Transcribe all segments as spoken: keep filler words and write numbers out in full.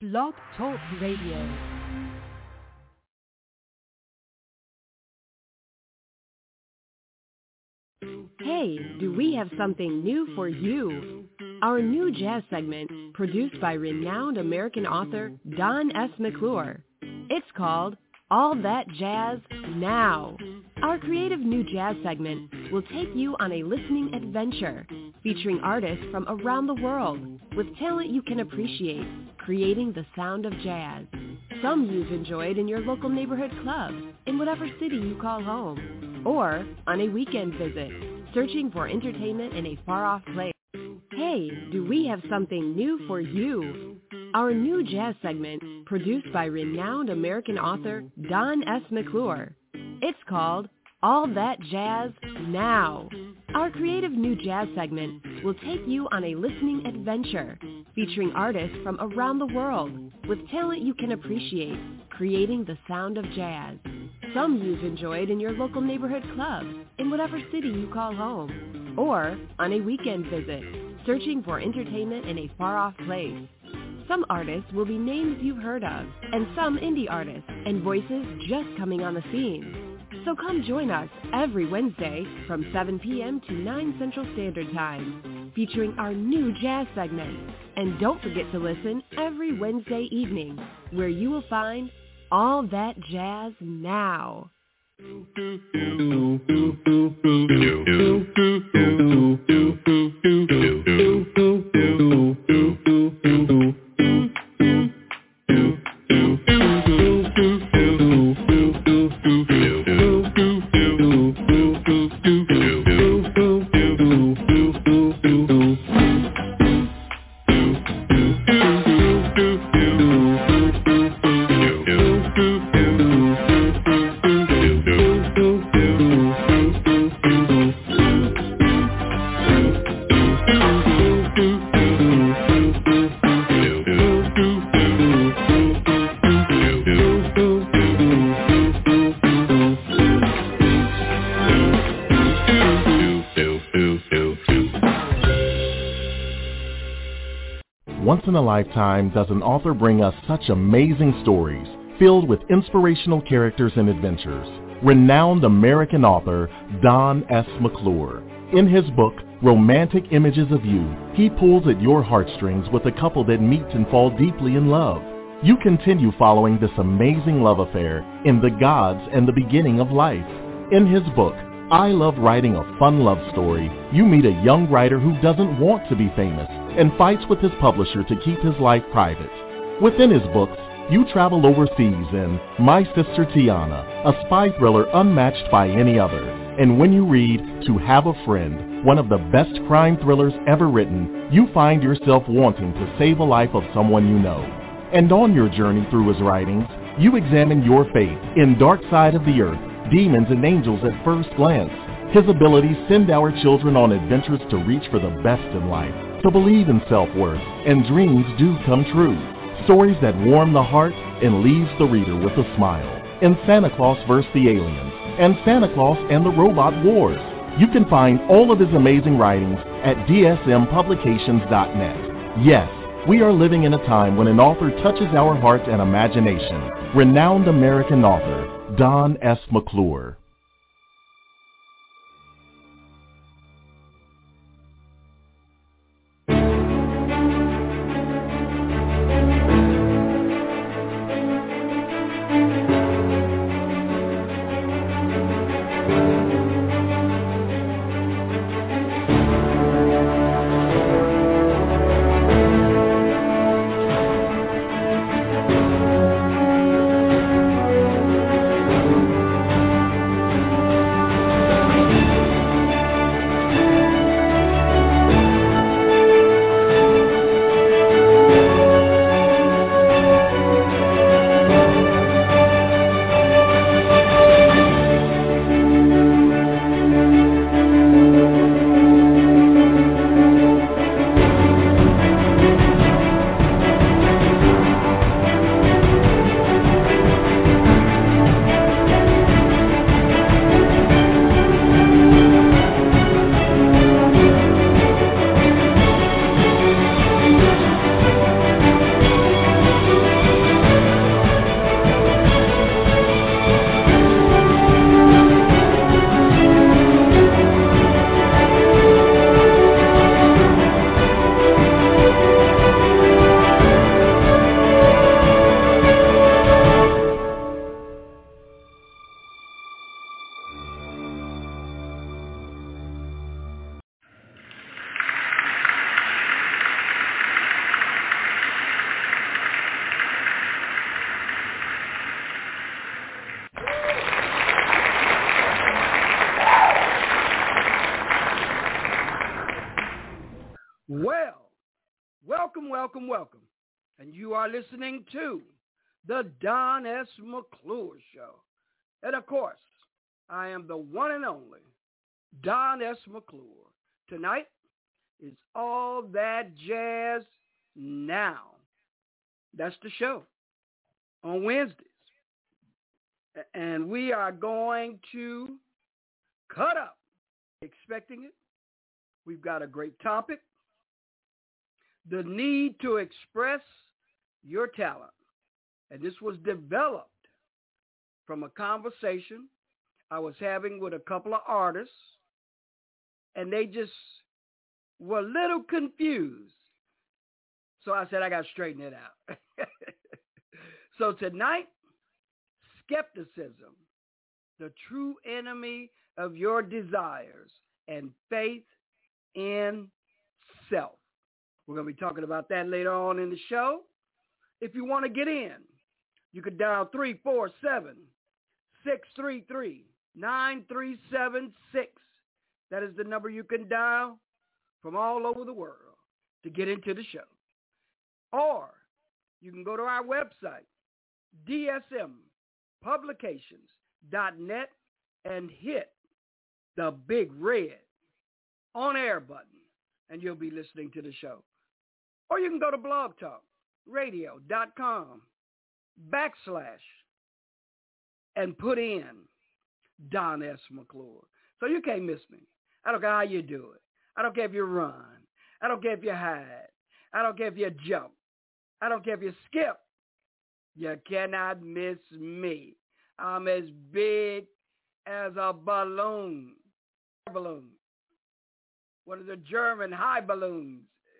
Blog Talk Radio. Hey, do we have something new for you? Our new jazz segment, produced by renowned American author Don S. McClure. It's called All That Jazz Now. Our creative new jazz segment will take you on a listening adventure, featuring artists from around the world with talent you can appreciate, creating the sound of jazz. Some you've enjoyed in your local neighborhood club, in whatever city you call home, or on a weekend visit, searching for entertainment in a far-off place. Hey, do we have something new for you? Our new jazz segment, produced by renowned American author Don S. McClure. It's called All That Jazz Now. Our creative new jazz segment will take you on a listening adventure, featuring artists from around the world with talent you can appreciate, creating the sound of jazz. Some you've enjoyed in your local neighborhood club, in whatever city you call home, or on a weekend visit, searching for entertainment in a far-off place. Some artists will be names you've heard of, and some indie artists and voices just coming on the scene. So come join us every Wednesday from seven p.m. to nine Central Standard Time, featuring our new jazz segment. And don't forget to listen every Wednesday evening, where you will find All That Jazz Now. Once in a lifetime does an author bring us such amazing stories filled with inspirational characters and adventures. Renowned American author Don S. McClure. In his book, Romantic Images of You, he pulls at your heartstrings with a couple that meet and fall deeply in love. You continue following this amazing love affair in The Gods and the Beginning of Life. In his book, I Love Writing a Fun Love Story, you meet a young writer who doesn't want to be famous and fights with his publisher to keep his life private. Within his books, you travel overseas in My Sister Tiana, a spy thriller unmatched by any other. And when you read To Have a Friend, one of the best crime thrillers ever written, you find yourself wanting to save a life of someone you know. And on your journey through his writings, you examine your fate in Dark Side of the Earth, Demons and Angels at First Glance. His abilities send our children on adventures to reach for the best in life, to believe in self-worth, and dreams do come true. Stories that warm the heart and leaves the reader with a smile. In Santa Claus versus the Aliens and Santa Claus and the Robot Wars. You can find all of his amazing writings at D S M publications dot net. Yes, we are living in a time when an author touches our hearts and imagination. Renowned American author Don S. McClure. welcome, welcome. And you are listening to the Don S. McClure Show. And of course, I am the one and only Don S. McClure. Tonight is All That Jazz Now. That's the show on Wednesdays. And we are going to cut up. Expecting it. We've got a great topic. The need to express your talent. And this was developed from a conversation I was having with a couple of artists, and they just were a little confused. So I said, I got to straighten it out. So tonight, skepticism, the true enemy of your desires, and faith in self. We're going to be talking about that later on in the show. If you want to get in, you could dial three four seven, six three three, nine three seven six. That is the number you can dial from all over the world to get into the show. Or you can go to our website, D S M publications dot net, and hit the big red on-air button, and you'll be listening to the show. Or you can go to blogtalkradio.com backslash and put in Don S. McClure. So you can't miss me. I don't care how you do it. I don't care if you run. I don't care if you hide. I don't care if you jump. I don't care if you skip. You cannot miss me. I'm as big as a balloon. Balloon. One of the German high balloons.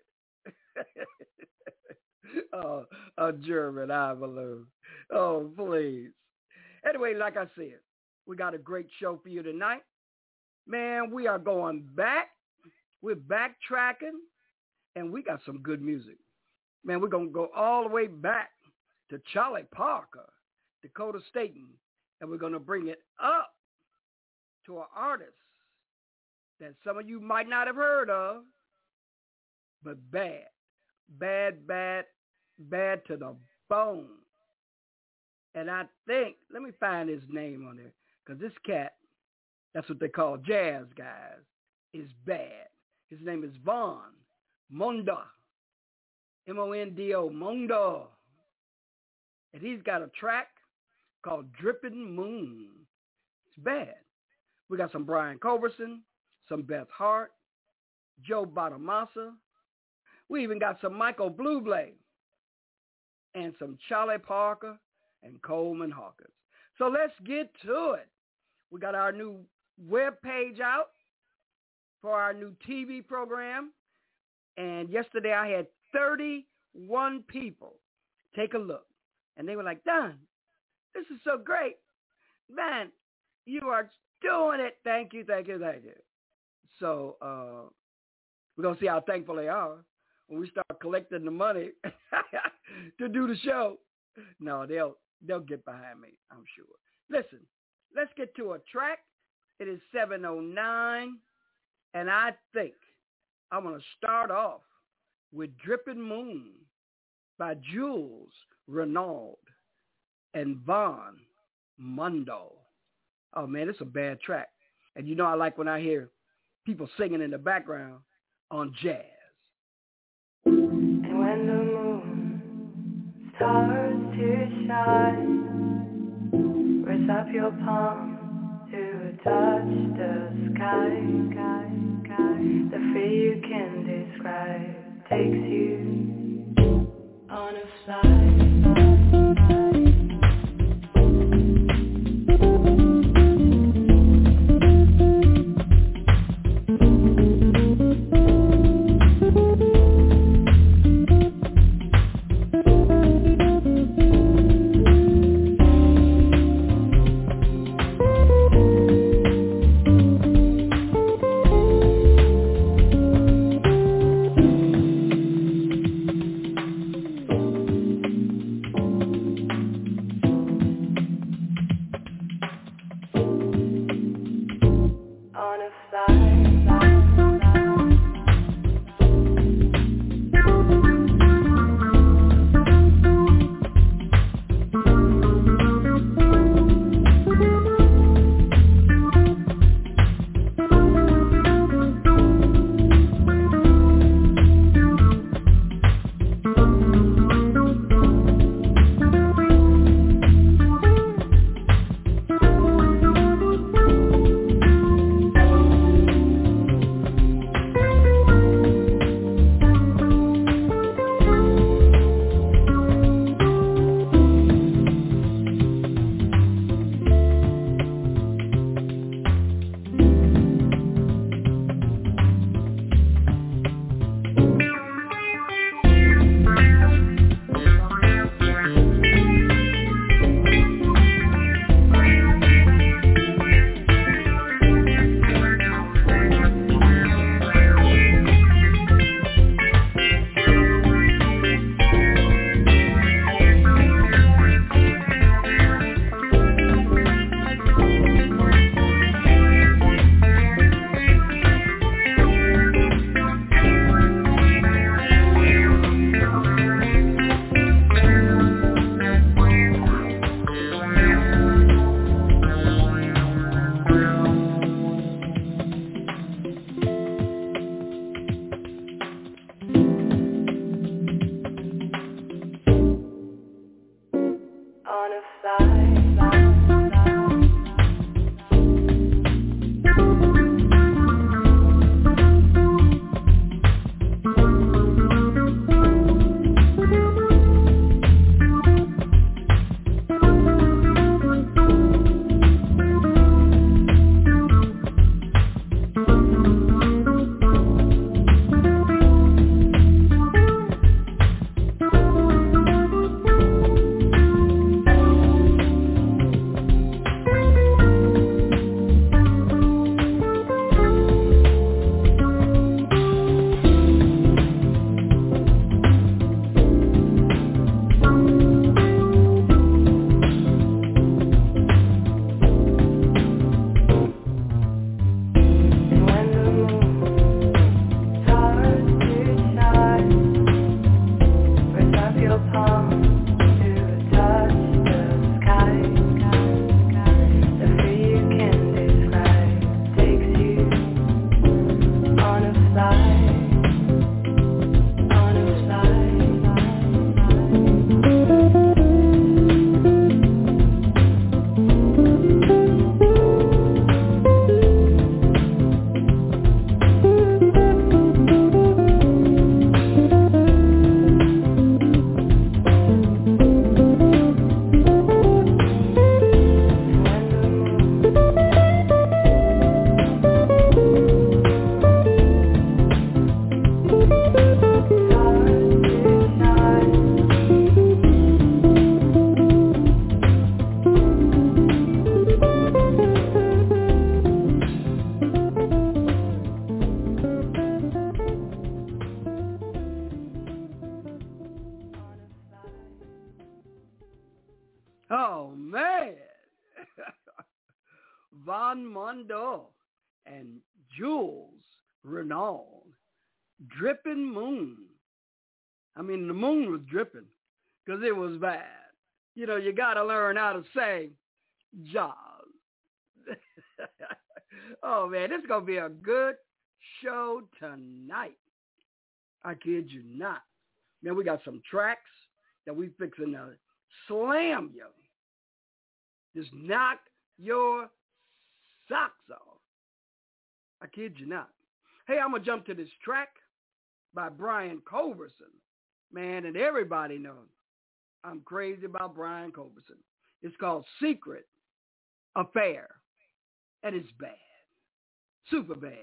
Oh, a German high balloon. Oh, please. Anyway, like I said, we got a great show for you tonight. Man, we are going back. We're backtracking, and we got some good music. Man, we're going to go all the way back to Charlie Parker, Dakota Staton, and we're going to bring it up to an artist that some of you might not have heard of, but bad, bad, bad, bad to the bone. And I think, let me find his name on there, because this cat, that's what they call jazz guys, is bad. His name is Vaughn Mondo, M O N D O, Mondo. And he's got a track called Dripping Moon. It's bad. We got some Brian Culberson, some Beth Hart, Joe Bonamassa. We even got some Michael Bublé and some Charlie Parker and Coleman Hawkins. So let's get to it. We got our new web page out for our new T V program. And yesterday I had thirty-one people take a look. And they were like, Don, this is so great. Man, you are doing it. Thank you, thank you, thank you. So uh, we're going to see how thankful they are when we start collecting the money to do the show. No, they'll they'll get behind me, I'm sure. Listen, let's get to a track. It is seven oh nine, and I think I'm going to start off with Dripping Moon by Jules Renaud and Vaughn Mondo. Oh, man, it's a bad track. And you know I like when I hear people singing in the background on jazz. And when the moon starts to shine, raise up your palm to touch the sky. The fear you can describe takes you on a flight. Oh, man. Von Mondo and Jules Renaud. Dripping Moon. I mean, the moon was dripping because it was bad. You know, you got to learn how to say Jaws. Oh, man, this is going to be a good show tonight. I kid you not. Man, we got some tracks that we fixing to slam you. Just knock your socks off. I kid you not. Hey, I'm going to jump to this track by Brian Culberson. Man, and everybody knows I'm crazy about Brian Culberson. It's called Secret Affair. And it's bad. Super bad.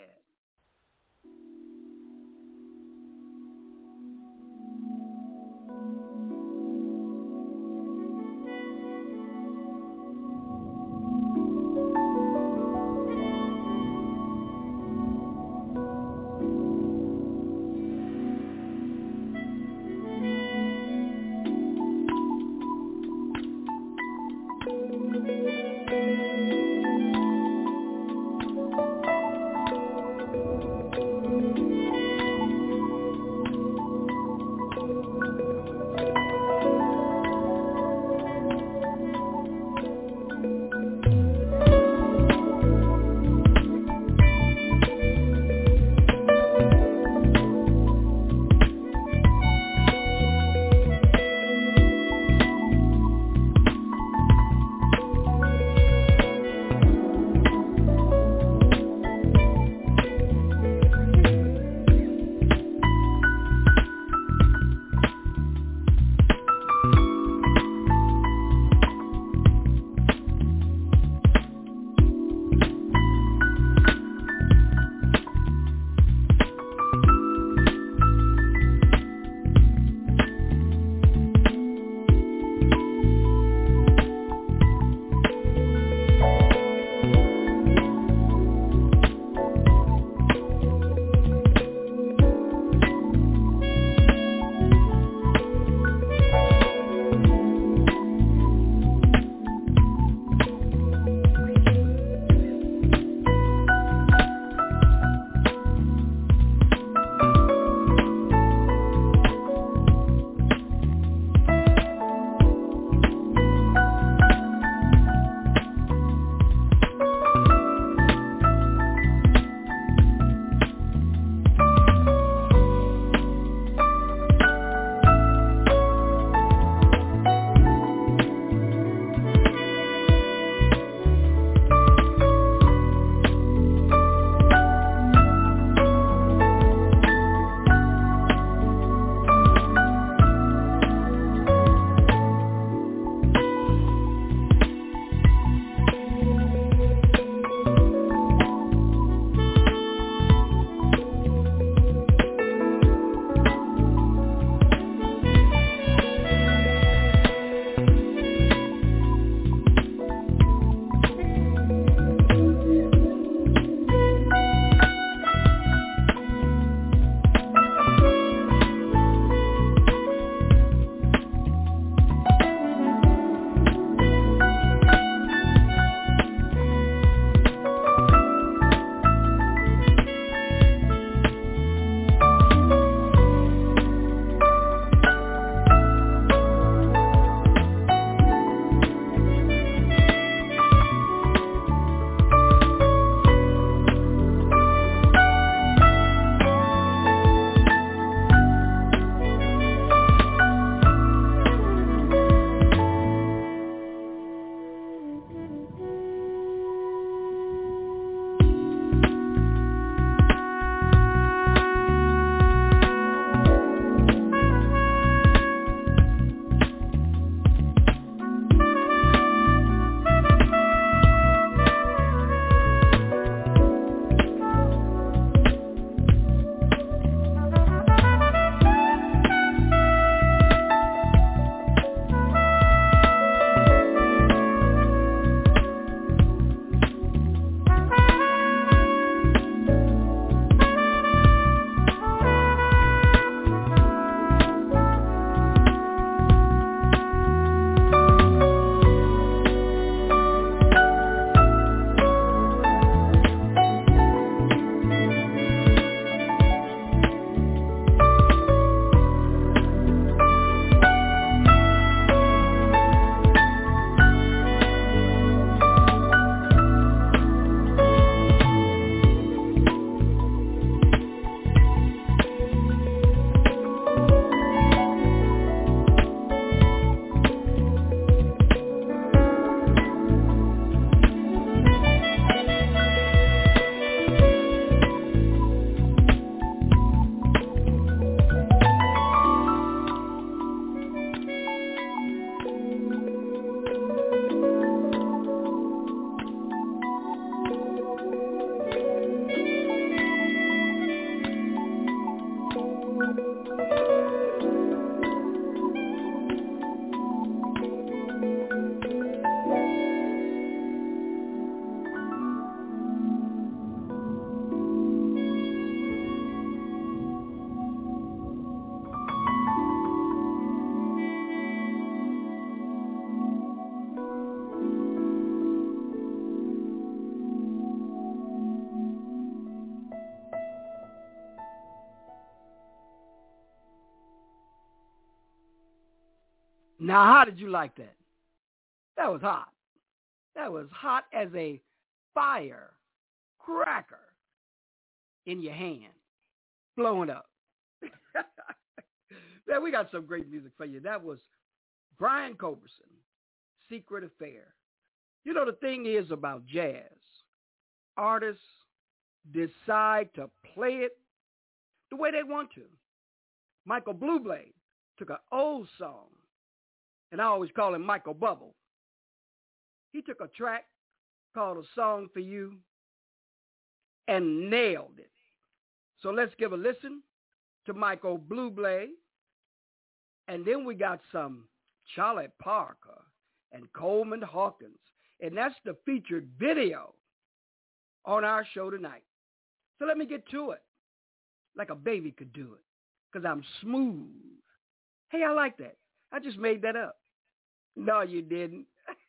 Now, how did you like that? That was hot. That was hot as a fire cracker in your hand, blowing up. Man, we got some great music for you. That was Brian Culberson, Secret Affair. You know, the thing is about jazz, artists decide to play it the way they want to. Michael Bublé took an old song, and I always call him Michael Bubble. He took a track called A Song for You and nailed it. So let's give a listen to Michael Bublé. And then we got some Charlie Parker and Coleman Hawkins. And that's the featured video on our show tonight. So let me get to it like a baby could do it because I'm smooth. Hey, I like that. I just made that up. No, you didn't.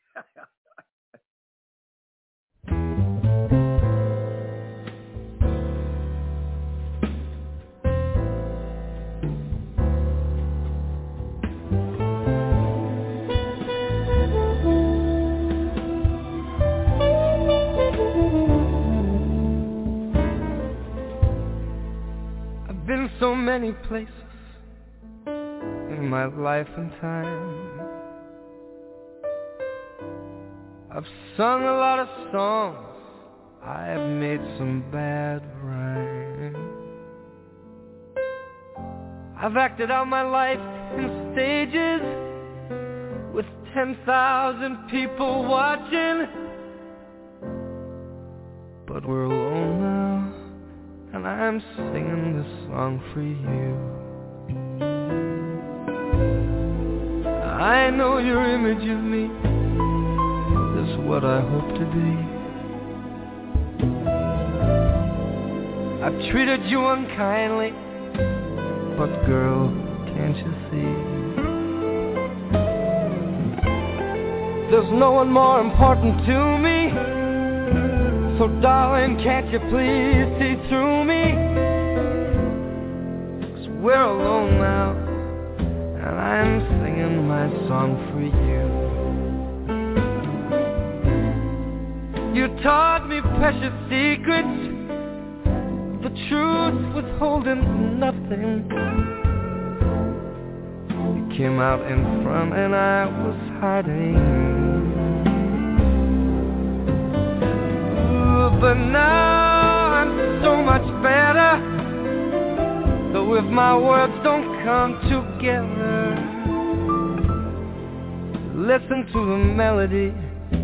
Been so many places in my life and time. I've sung a lot of songs, I have made some bad rhymes. I've acted out my life in stages with ten thousand people watching. But we're alone now, and I'm singing this song for you. I know your image of me is what I hope to be. I've treated you unkindly, but girl, can't you see? There's no one more important to me. So darling, can't you please see through me? 'Cause we're alone now, and I'm singing my song for you. You taught me precious secrets, the truth withholding nothing. You came out in front and I was hiding. But now I'm so much better, though if my words don't come together, listen to the melody,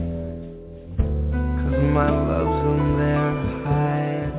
'cause my love's in there hiding.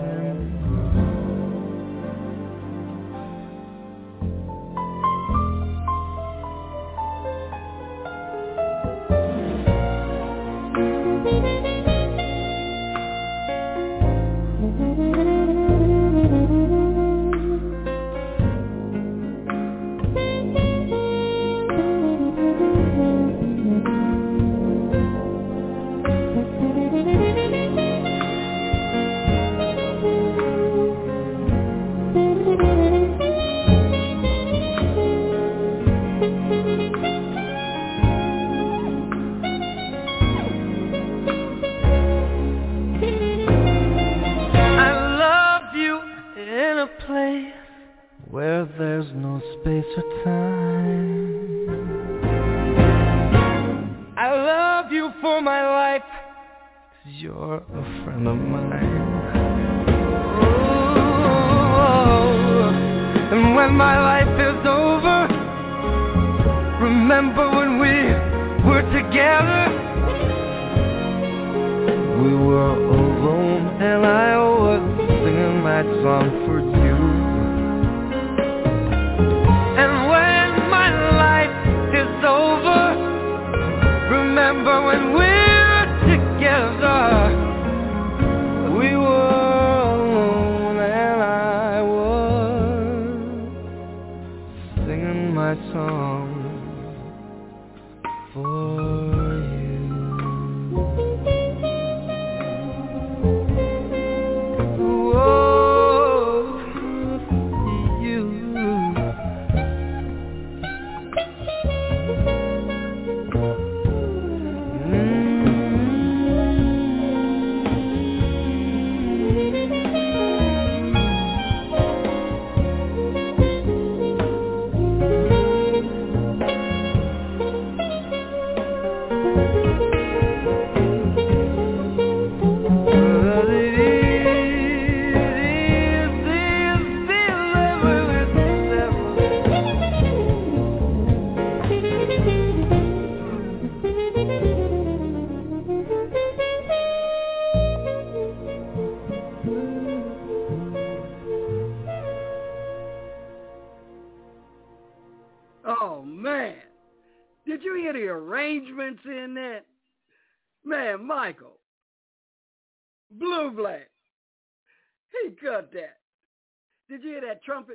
hear the arrangements in that? Man, Michael, Blue Black, he cut that. Did you hear that trumpet?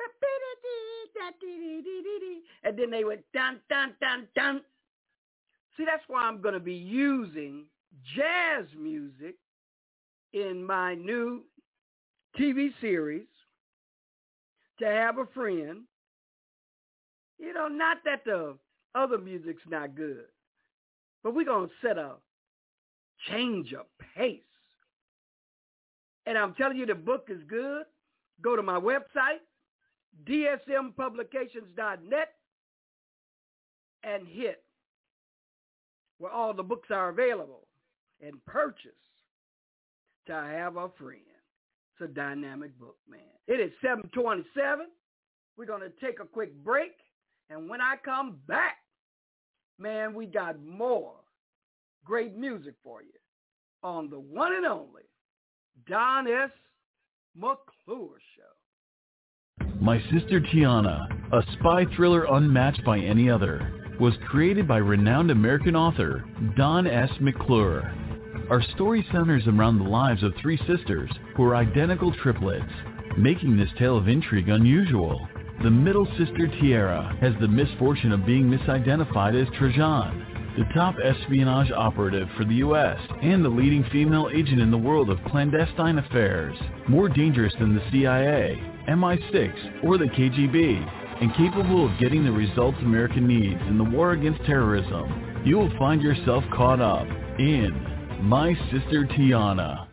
And then they went dun, dun, dun, dun. See, that's why I'm going to be using jazz music in my new T V series, To Have a Friend. You know, not that the other music's not good, but we're going to set a change of pace. And I'm telling you, the book is good. Go to my website, D S M publications dot net, and hit where all the books are available and purchase To Have a Friend. It's a dynamic book, man. It is seven twenty-seven. We're going to take a quick break. And when I come back, man, we got more great music for you on the one and only Don S. McClure Show. My Sister Tiana, a spy thriller unmatched by any other, was created by renowned American author Don S. McClure. Our story centers around the lives of three sisters who are identical triplets, making this tale of intrigue unusual. The middle sister, Tiara, has the misfortune of being misidentified as Trajan, the top espionage operative for the U S and the leading female agent in the world of clandestine affairs, more dangerous than the C I A, M I six, or the K G B, and capable of getting the results America needs in the war against terrorism. You will find yourself caught up in My Sister Tiana.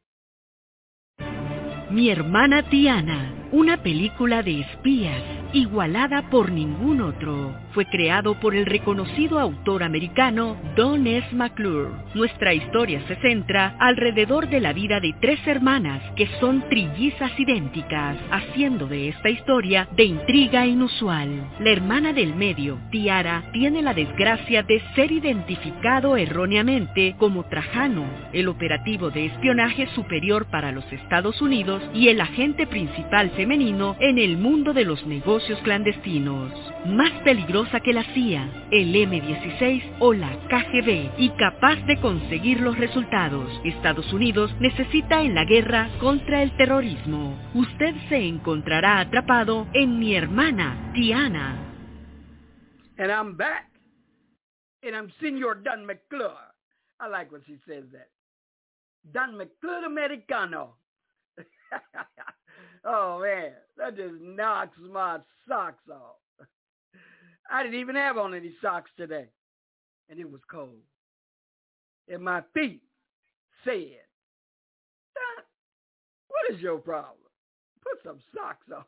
Mi hermana Tiana, una película de espías igualada por ningún otro, fue creado por el reconocido autor americano Don S. McClure. Nuestra historia se centra alrededor de la vida de tres hermanas que son trillizas idénticas, haciendo de esta historia de intriga inusual. La hermana del medio, Tiara, tiene la desgracia de ser identificado erróneamente como Trajano, el operativo de espionaje superior para los Estados Unidos y el agente principal femenino en el mundo de los negocios clandestinos. Más peligrosa que la C I A, el M dieciséis o la K G B, y capaz de conseguir los resultados Estados Unidos necesita en la guerra contra el terrorismo. Usted se encontrará atrapado en Mi hermana Tiana. And I'm back. And I'm Senor Don McClure. I like when she says that. Don McClure Americano. Oh, man, that just knocks my socks off. I didn't even have on any socks today, and it was cold. And my feet said, what is your problem? Put some socks on.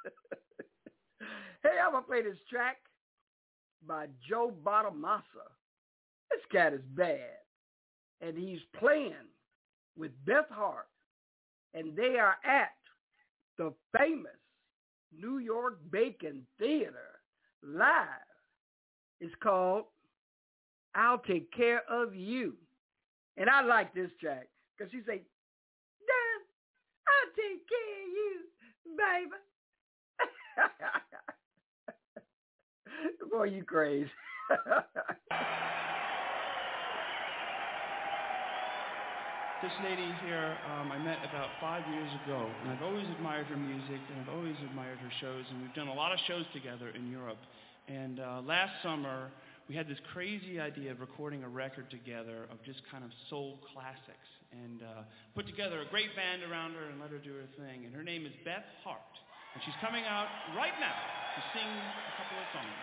Hey, I'm going to play this track by Joe Bonamassa. This cat is bad, and he's playing with Beth Hart, and they are at the famous New York Bacon Theater live. It's called I'll Take Care of You. And I like this track because she say, Don, I'll take care of you, baby. Boy, you crazy. This lady here, um, I met about five years ago, and I've always admired her music, and I've always admired her shows, and we've done a lot of shows together in Europe. And uh, last summer, we had this crazy idea of recording a record together of just kind of soul classics, and uh, put together a great band around her and let her do her thing. And her name is Beth Hart, and she's coming out right now to sing a couple of songs.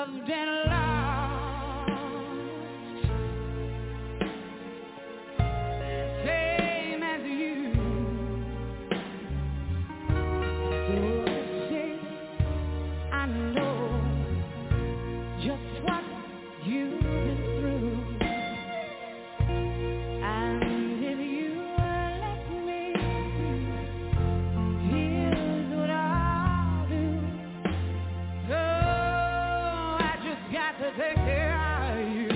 loved and lost, same as you. So say I know just what you've been through, and if you let me, here's what I'll do. Oh, I just got to take care of you.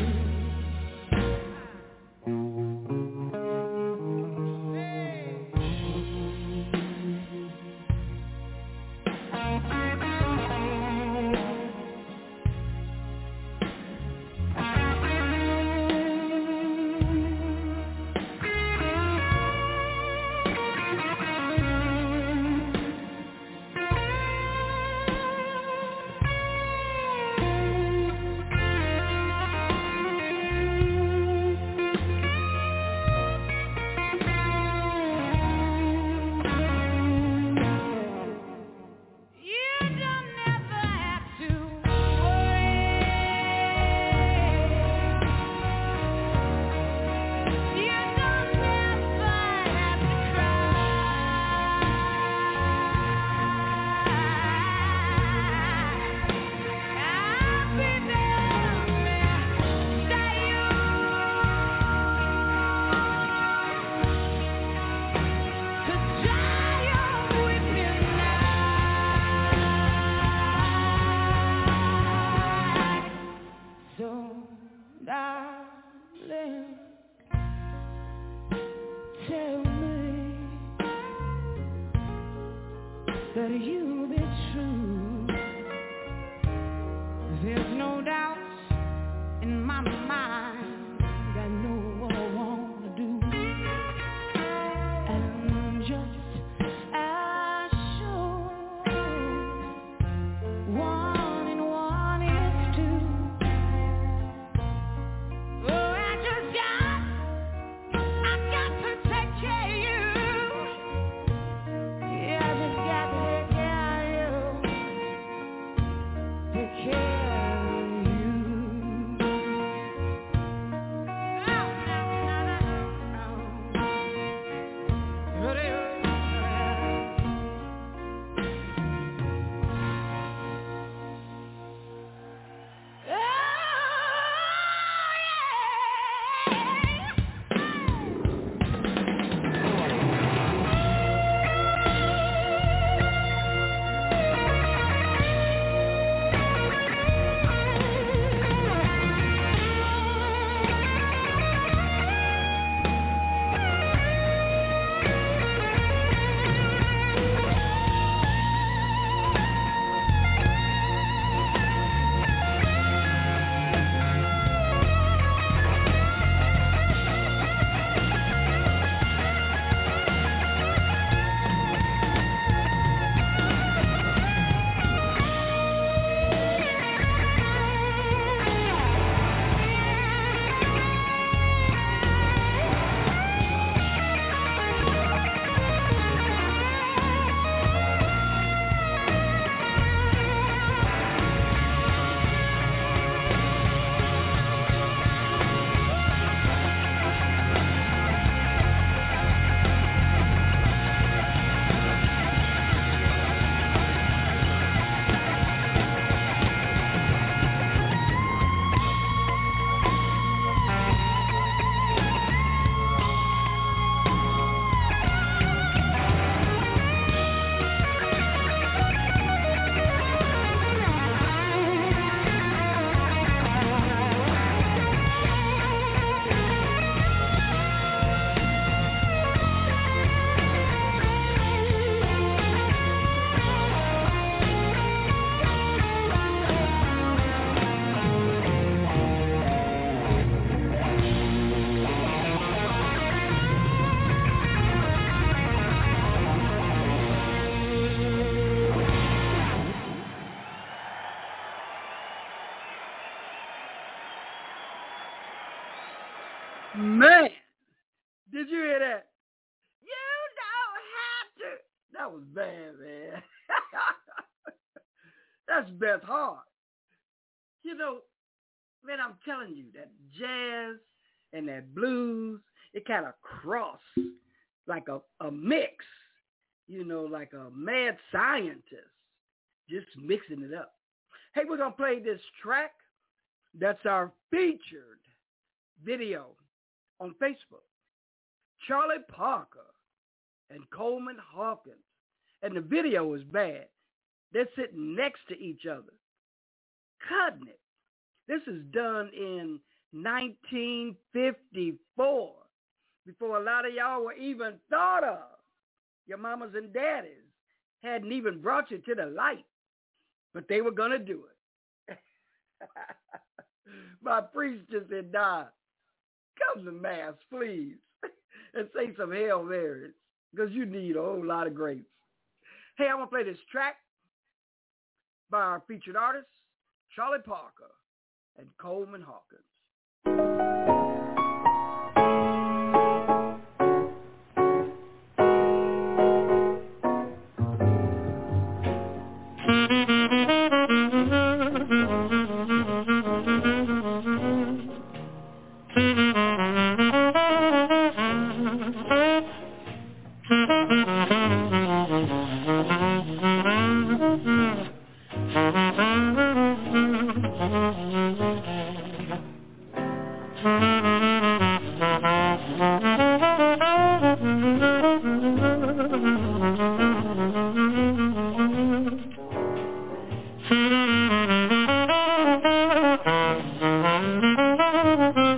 That you'll be true. There's no doubt in my mind. I know what I want to do, and just as sure, one and one is two. Oh, I just got, I got to take care of you. Yeah, I just got to Man, did you hear that? You don't have to. That was bad, man. That's Beth Hart. You know, man, I'm telling you, that jazz and that blues, it kind of cross like a, a mix, you know, like a mad scientist, just mixing it up. Hey, we're going to play this track. That's our featured video on Facebook. Charlie Parker and Coleman Hawkins. And the video is bad. They're sitting next to each other, cutting it. This is done in nineteen fifty-four, before a lot of y'all were even thought of. Your mamas and daddies hadn't even brought you to the light, but they were going to do it. My priest just said, Don, come to Mass, please, and say some Hail Marys, because you need a whole lot of grace. Hey, I'm going to play this track by our featured artists, Charlie Parker and Coleman Hawkins.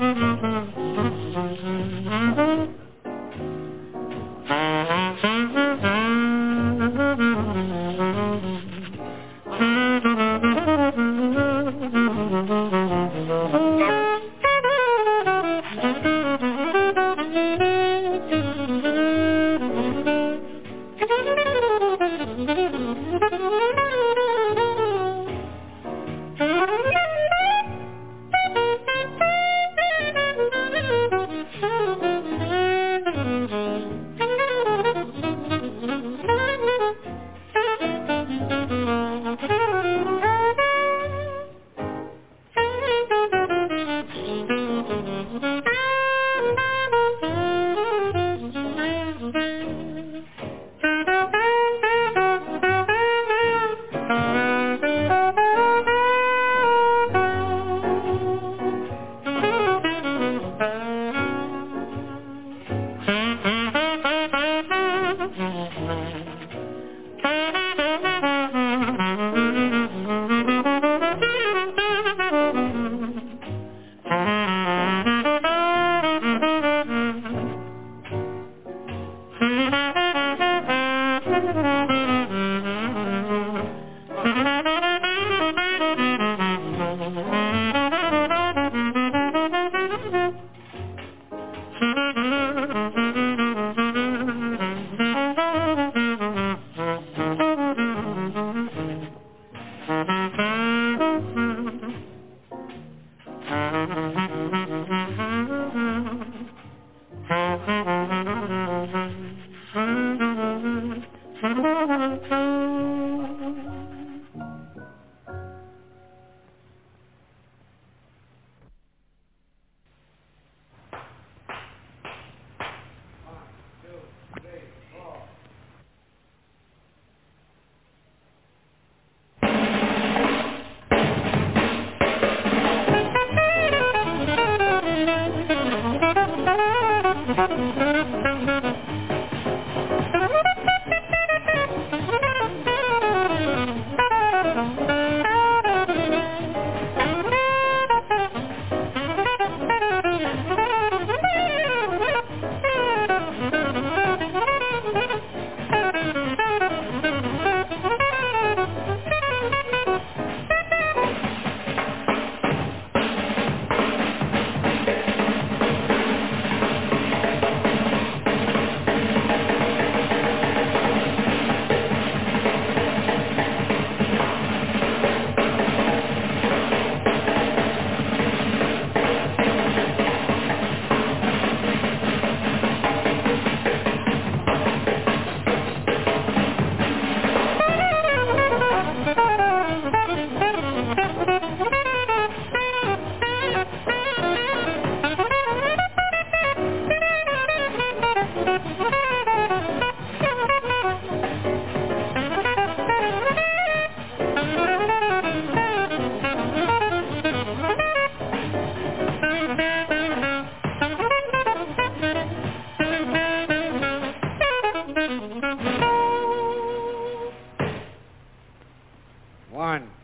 Mm-hmm.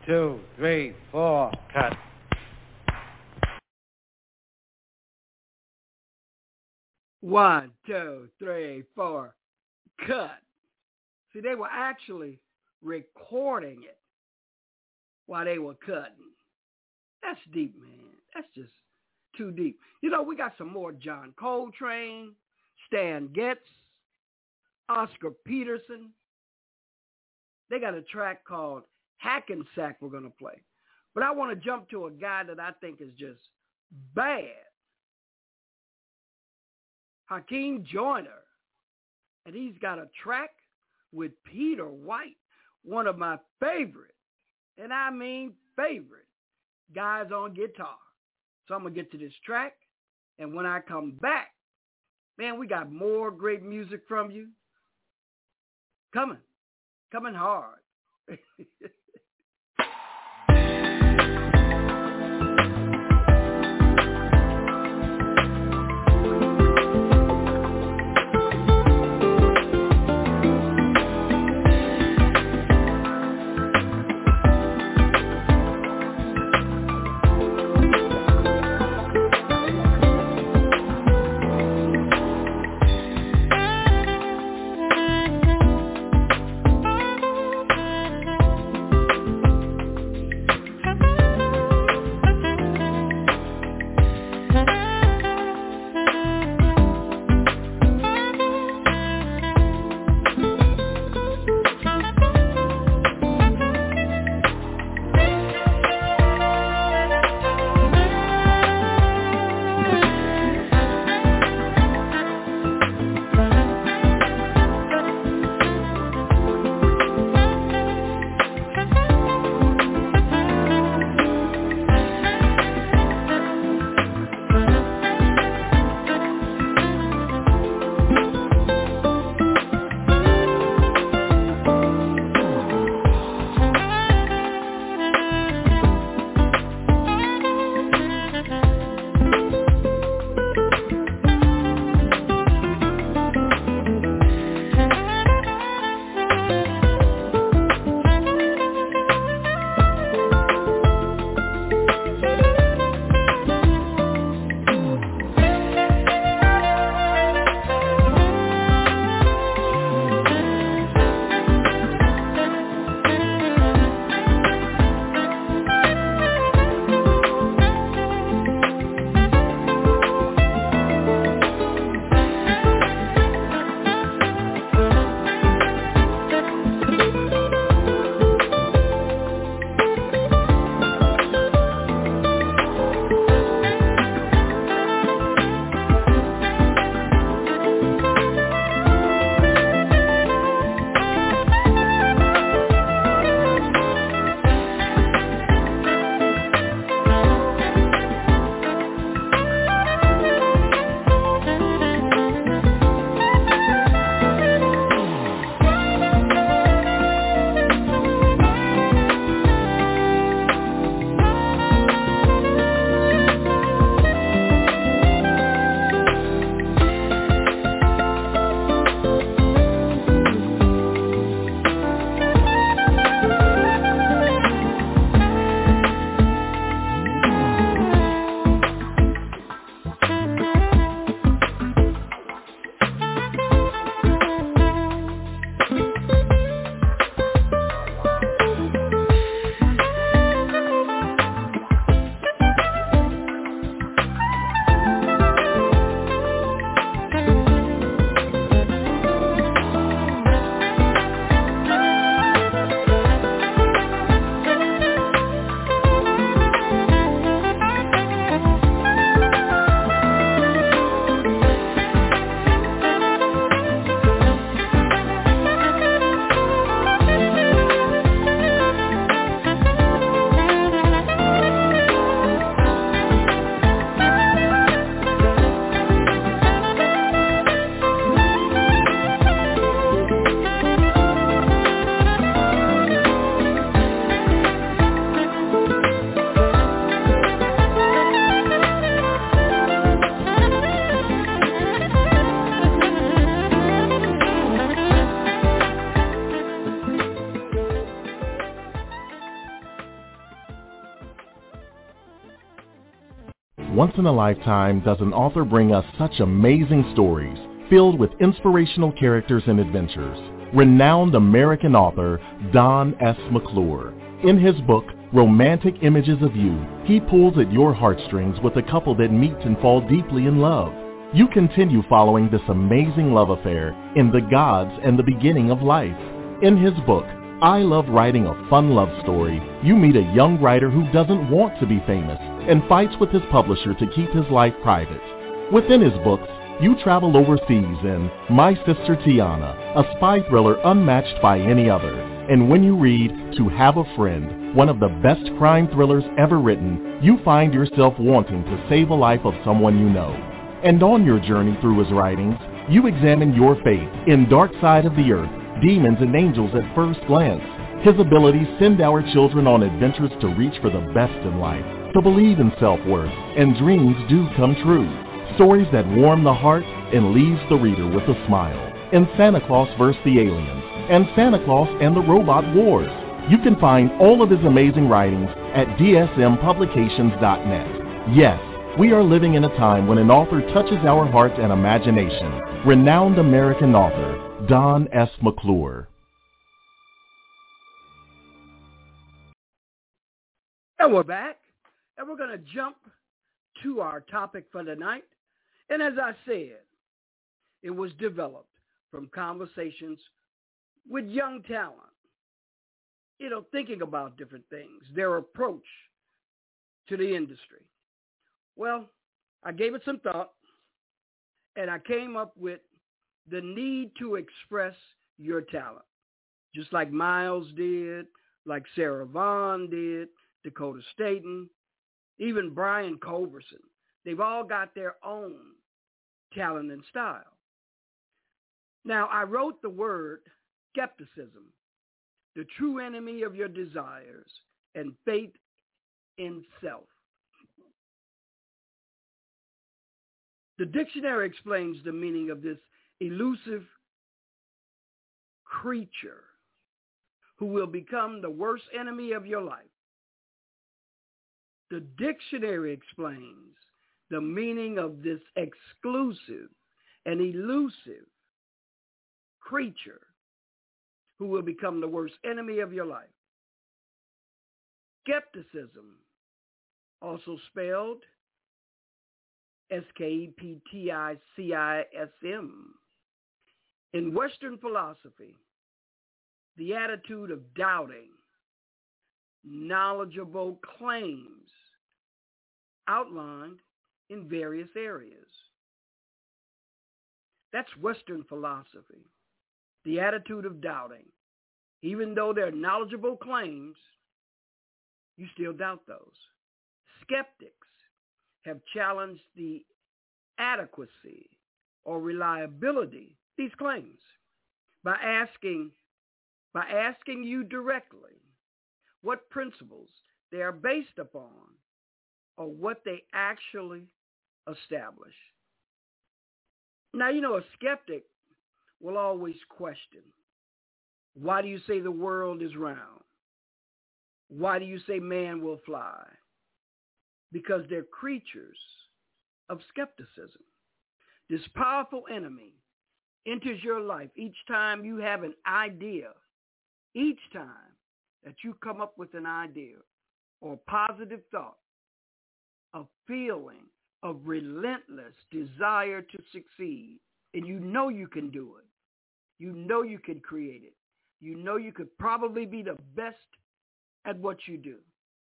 two, three, four. Cut. One, two, three, four. Cut. See, they were actually recording it while they were cutting. That's deep, man. That's just too deep. You know, we got some more John Coltrane, Stan Getz, Oscar Peterson. They got a track called Hackensack we're going to play. But I want to jump to a guy that I think is just bad. Hakeem Joyner. And he's got a track with Peter White, one of my favorite, and I mean favorite, guys on guitar. So I'm going to get to this track, and when I come back, man, we got more great music from you. Coming. Coming hard. once in a lifetime does an author bring us such amazing stories filled with inspirational characters and adventures. Renowned American author Don S. McClure. In his book, Romantic Images of You, he pulls at your heartstrings with a couple that meet and fall deeply in love. You continue following this amazing love affair in The Gods and the Beginning of Life. In his book, I Love Writing a Fun Love Story, you meet a young writer who doesn't want to be famous and fights with his publisher to keep his life private. Within his books, you travel overseas in My Sister Tiana, a spy thriller unmatched by any other. And when you read To Have a Friend, one of the best crime thrillers ever written, you find yourself wanting to save a life of someone you know. And on your journey through his writings, you examine your faith in Dark Side of the Earth, Demons and Angels at First Glance. His abilities send our children on adventures to reach for the best in life, to believe in self-worth, and dreams do come true. Stories that warm the heart and leaves the reader with a smile. In Santa Claus versus the Aliens and Santa Claus and the Robot Wars. You can find all of his amazing writings at D S M publications dot net. Yes, we are living in a time when an author touches our hearts and imagination. Renowned American author, Don S. McClure. And we're back, and we're going to jump to our topic for tonight. And as I said, it was developed from conversations with young talent, you know, thinking about different things, their approach to the industry. Well, I gave it some thought, and I came up with the need to express your talent, just like Miles did, like Sarah Vaughan did, Dakota Staten, even Brian Culberson. They've all got their own talent and style. Now, I wrote the word skepticism, the true enemy of your desires, and faith in self. The dictionary explains the meaning of this elusive creature who will become the worst enemy of your life. The dictionary explains the meaning of this exclusive and elusive creature who will become the worst enemy of your life. Skepticism, also spelled S K E P T I C I S M. In Western philosophy, the attitude of doubting knowledgeable claims outlined in various areas. That's Western philosophy, the attitude of doubting. Even though they're knowledgeable claims, you still doubt those. Skeptics have challenged the adequacy or reliability of these claims by asking, by asking you directly what principles they are based upon or what they actually establish. Now, you know, a skeptic will always question, why do you say the world is round? Why do you say man will fly? Because they're creatures of skepticism. This powerful enemy enters your life each time you have an idea, each time that you come up with an idea or positive thought, a feeling of relentless desire to succeed. And you know you can do it. You know you can create it. You know you could probably be the best at what you do.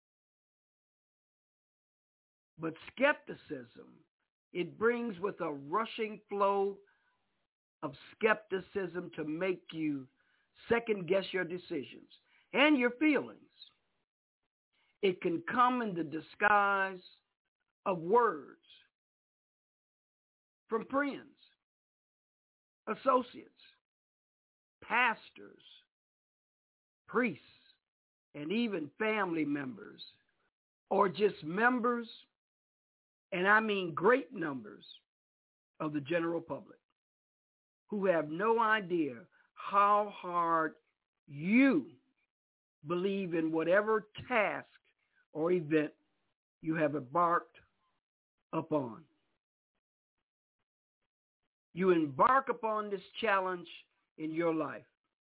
But skepticism, it brings with a rushing flow of skepticism to make you second guess your decisions and your feelings. It can come in the disguise of words from friends, associates, pastors, priests, and even family members, or just members, and I mean great numbers, of the general public who have no idea how hard you believe in whatever task or event you have embarked upon. You embark upon this challenge in your life.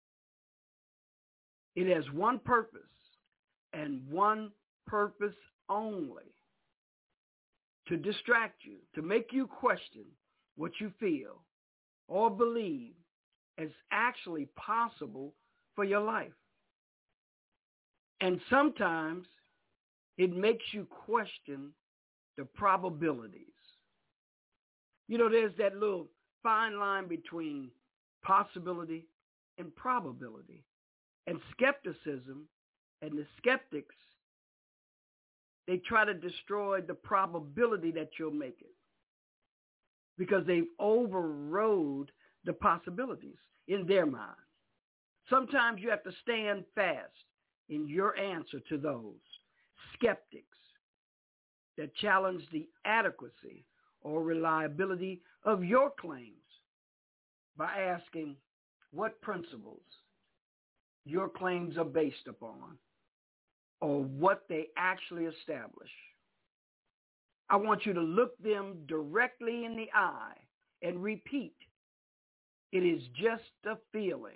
It has one purpose and one purpose only: to distract you, to make you question what you feel or believe is actually possible for your life. And sometimes it makes you question the probabilities. You know, there's that little fine line between possibility and probability. And skepticism and the skeptics, they try to destroy the probability that you'll make it because they've overrode the possibilities in their mind. Sometimes you have to stand fast in your answer to those skeptics that challenge the adequacy or reliability of your claims by asking what principles your claims are based upon or what they actually establish. I want you to look them directly in the eye and repeat, it is just a feeling,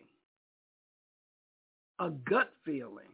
a gut feeling,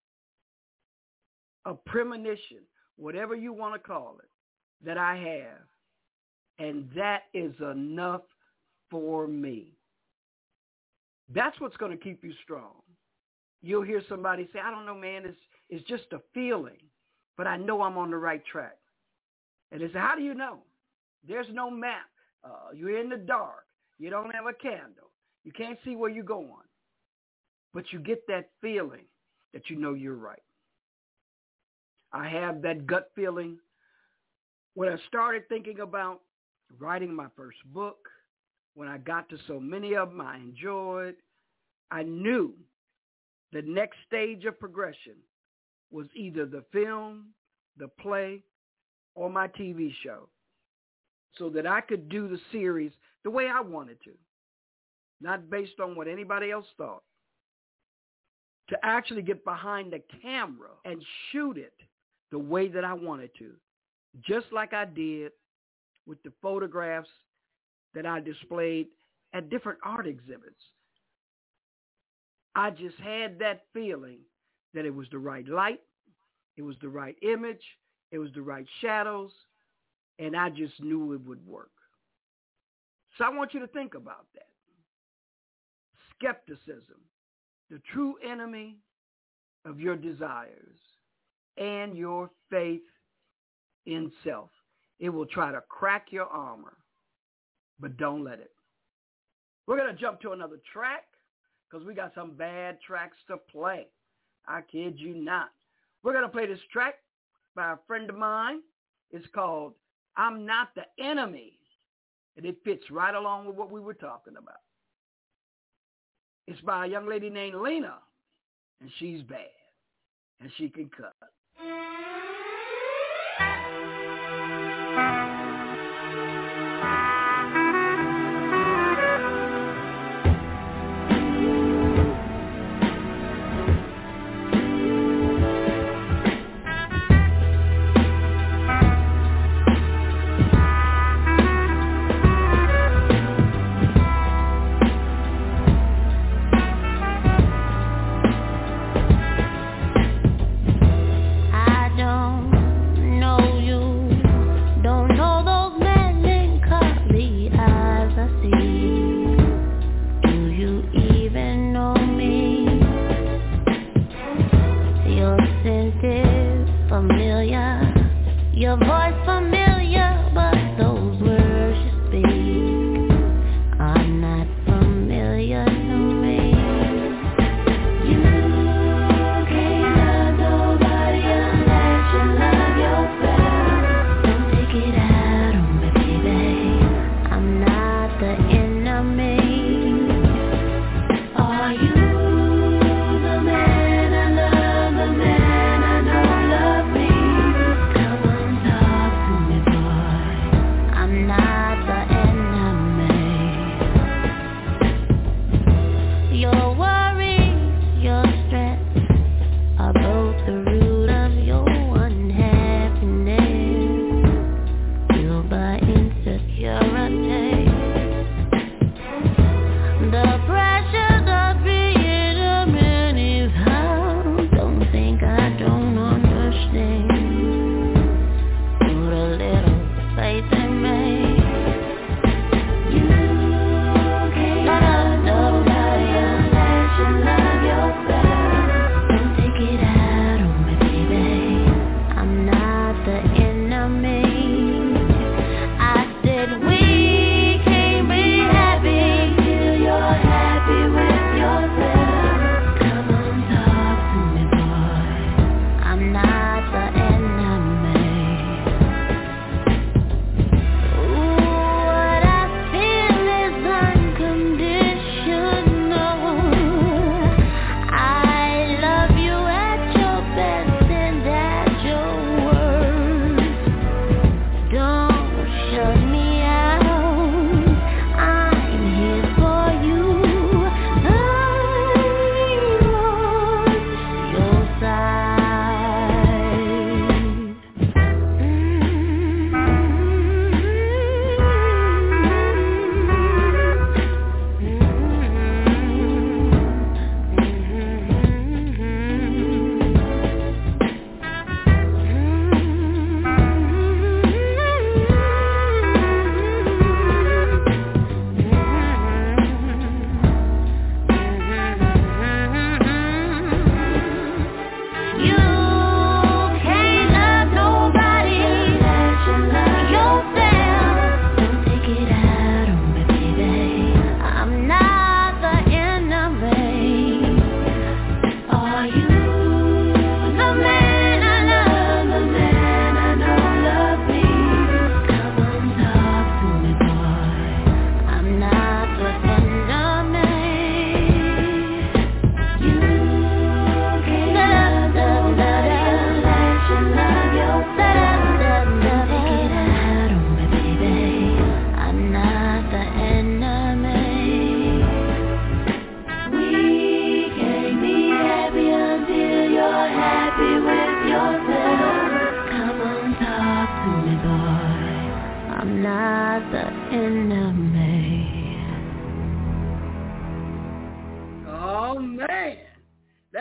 a premonition, whatever you want to call it, that I have, and that is enough for me. That's what's going to keep you strong. You'll hear somebody say, I don't know, man, it's, it's just a feeling, but I know I'm on the right track. And they say, how do you know? There's no map. Uh, you're in the dark. You don't have a candle. You can't see where you're going. But you get that feeling that you know you're right. I have that gut feeling when I started thinking about writing my first book. When I got to so many of them I enjoyed, I knew the next stage of progression was either the film, the play, or my T V show, so that I could do the series the way I wanted to, not based on what anybody else thought. To actually get behind the camera and shoot it the way that I wanted to, just like I did with the photographs that I displayed at different art exhibits. I just had that feeling that it was the right light, it was the right image, it was the right shadows, and I just knew it would work. So I want you to think about that. Skepticism, the true enemy of your desires and your faith in self. It will try to crack your armor, but don't let it. We're going to jump to another track because we got some bad tracks to play. I kid you not. We're going to play this track by a friend of mine. It's called I'm Not the Enemy, and it fits right along with what we were talking about. It's by a young lady named Lena, and she's bad, and she can cut.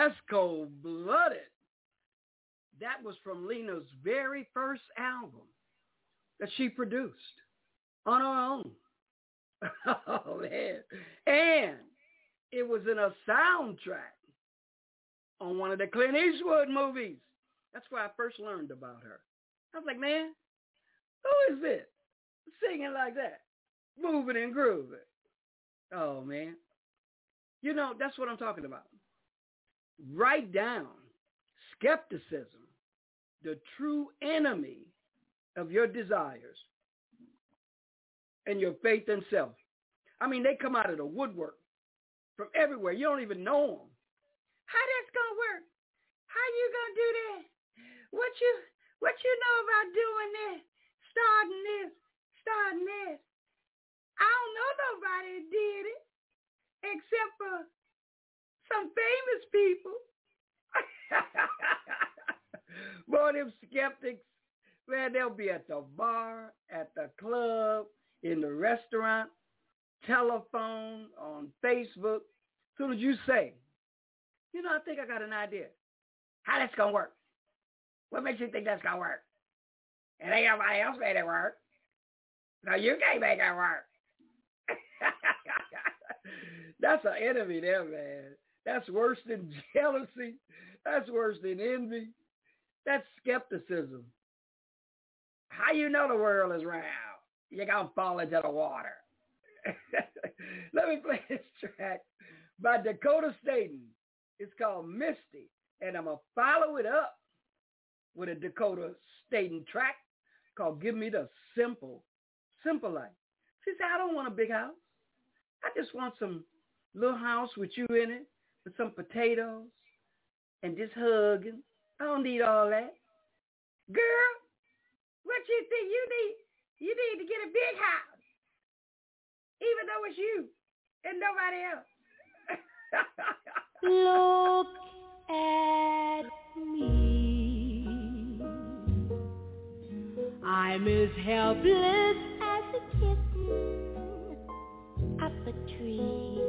That's cold-blooded. That was from Lena's very first album that she produced on her own. Oh, man. And it was in a soundtrack on one of the Clint Eastwood movies. That's where I first learned about her. I was like, man, who is this singing like that, moving and grooving? Oh, man. You know, that's what I'm talking about. Write down skepticism, the true enemy of your desires and your faith in self. I mean, they come out of the woodwork from everywhere. You don't even know them. How that's going to work? How you going to do that? What you what you know about doing this? Starting this, starting this. I don't know nobody that did it except for some famous people. Boy, them skeptics, man, they'll be at the bar, at the club, in the restaurant, telephone, on Facebook. As soon as you say, you know, I think I got an idea. How that's going to work? What makes you think that's going to work? It ain't nobody else made it work. No, you can't make it work. That's an enemy there, man. That's worse than jealousy. That's worse than envy. That's skepticism. How you know the world is round? You're going to fall into the water. Let me play this track by Dakota Staten. It's called Misty, and I'm going to follow it up with a Dakota Staten track called Give Me the Simple, Simple Life. She said, I don't want a big house. I just want some little house with you in it, with some potatoes, and just hugging. I don't need all that. Girl, what you think you need? You need to get a big house, even though it's you and nobody else. Look at me. I'm as helpless as a kitten up a tree,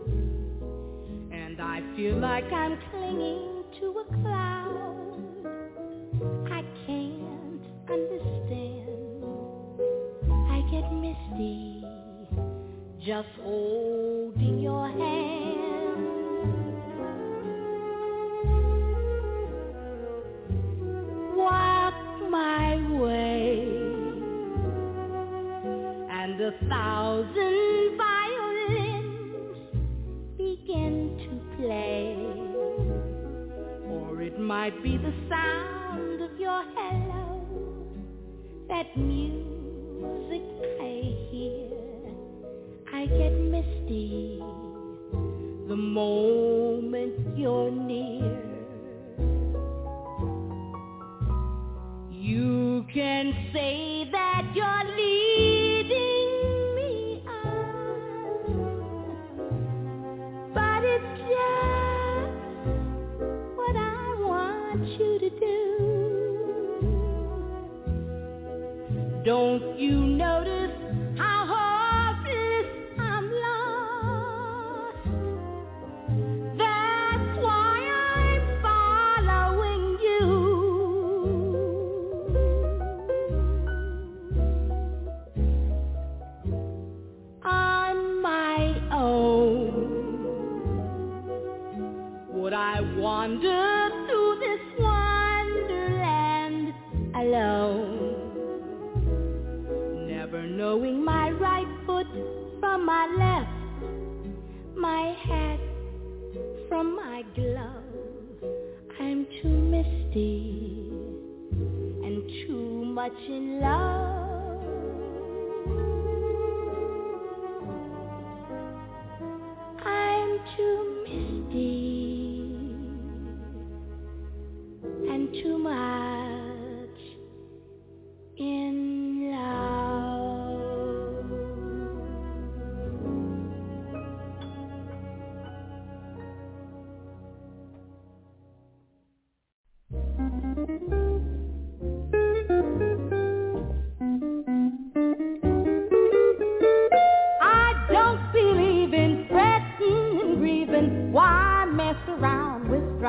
and I feel like I'm clinging to a cloud. I can't understand. I get misty just holding your hand. Walk my way, and a thousand violins begin to play. Or it might be the sound of your hello, that music I hear. I get misty the moment you're near. You can say that you're leading me on, but it's just what I want you to do. Don't you notice how hopeless I'm lost? That's why I'm following you. On my own, would I wander through this wonderland alone? Knowing my right foot from my left, my hat from my glove. I'm too misty and too much in love. I'm too misty and too much in love.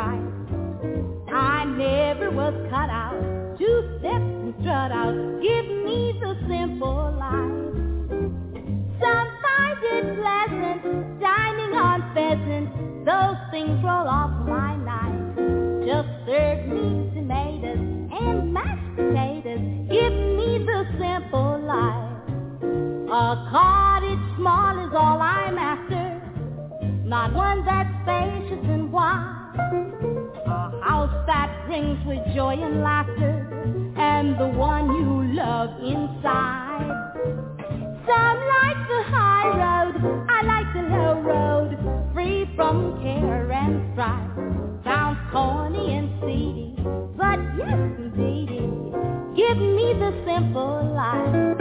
strife. I never was cut out to step and strut out. Give me the simple life. Some find it pleasant, dining on pheasant. Those things roll off my knife. Just serve me tomatoes and mashed potatoes. Give me the simple life. A cottage small is all I'm after, not one that's spacious and wide. A house that rings with joy and laughter, and the one you love inside. Some like the high road, I like the low road, free from care and strife. Sounds corny and seedy, but yes indeedy, give me the simple life.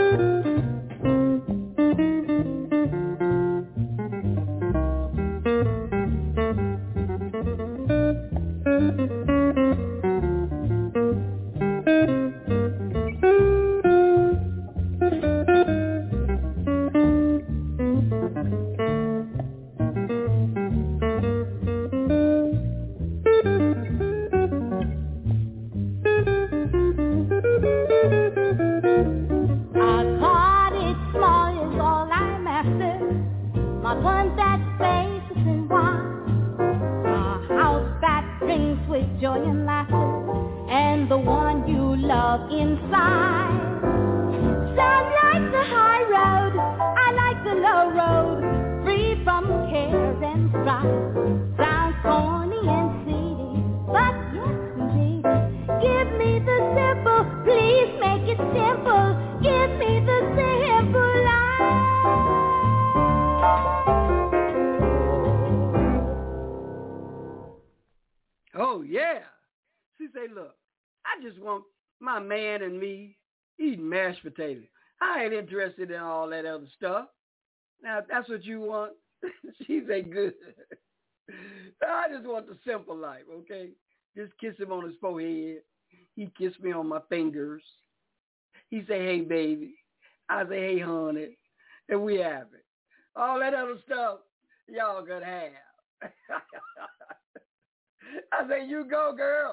Potatoes. I ain't interested in all that other stuff. Now, if that's what you want, she say good. I just want the simple life, okay? Just kiss him on his forehead. He kiss me on my fingers. He say, hey, baby. I say, hey, honey. And we have it. All that other stuff, y'all could have. I say, you go, girl.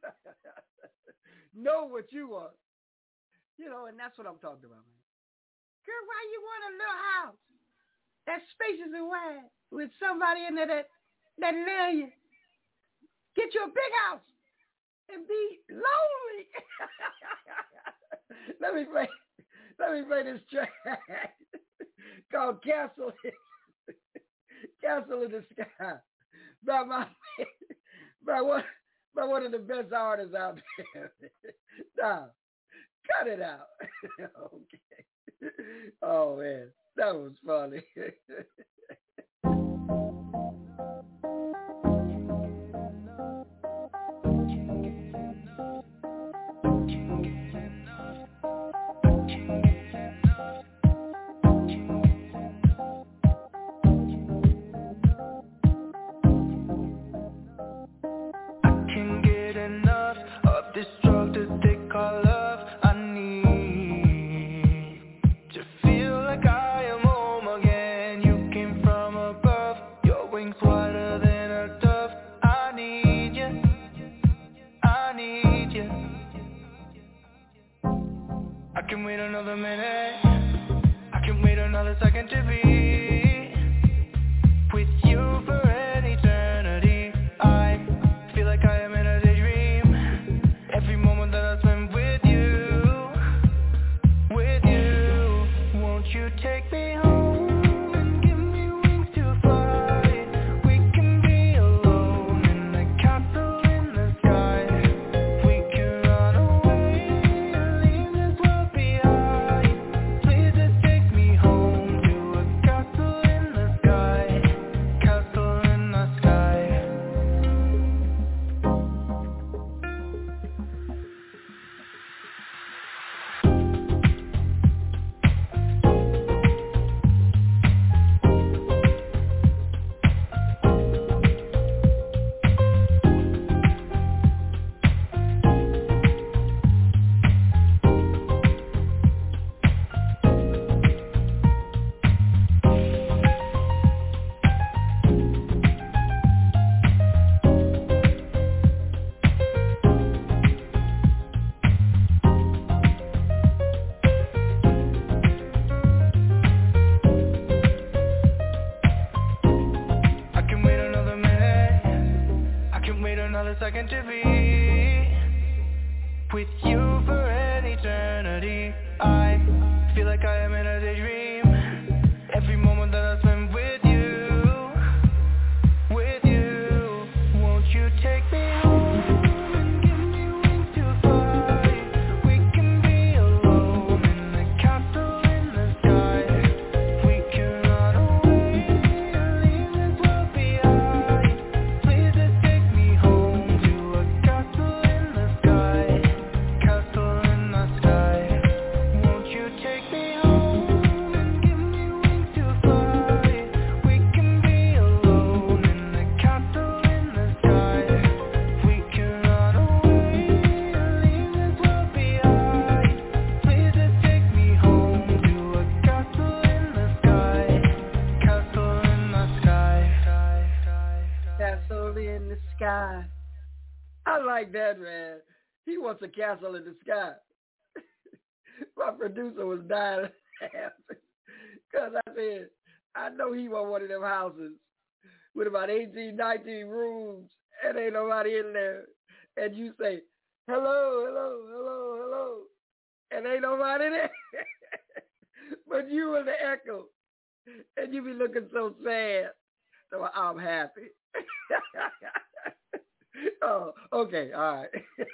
Know what you want. You know, and that's what I'm talking about, man. Girl, why you want a little house that's spacious and wide with somebody in there that, that love you? Get you a big house and be lonely. let me play let me play this track called Castle Castle in the Sky by my by one by one of the best artists out there. Now, cut it out. Okay. Oh, man. That was funny. I can't get enough of this drug that they call love. I need to feel like I am home again. You came from you've made another second to be with you for an eternity. I feel like I am in a daydream. Every moment that I spend with you, with you. Won't you take me home and give me wings to fly? We can be alone in the castle in the sky. We can run away and leave this world behind. Please just take me home to a castle in the sky, castle in the sky. Won't you take me home and give me wings to fly? We can be alone in the castle in the sky. We can run away and leave this world behind. Please just take me home to a castle in the sky, castle in the sky. Castle in the sky. I like that, man. He wants a castle in the sky. My producer was dying because I said, I know he want one of them houses with about eighteen, nineteen rooms and ain't nobody in there. And you say, hello, hello, hello, hello. And ain't nobody there. But you and the echo. And you be looking so sad. So I'm happy. Oh, okay, all right.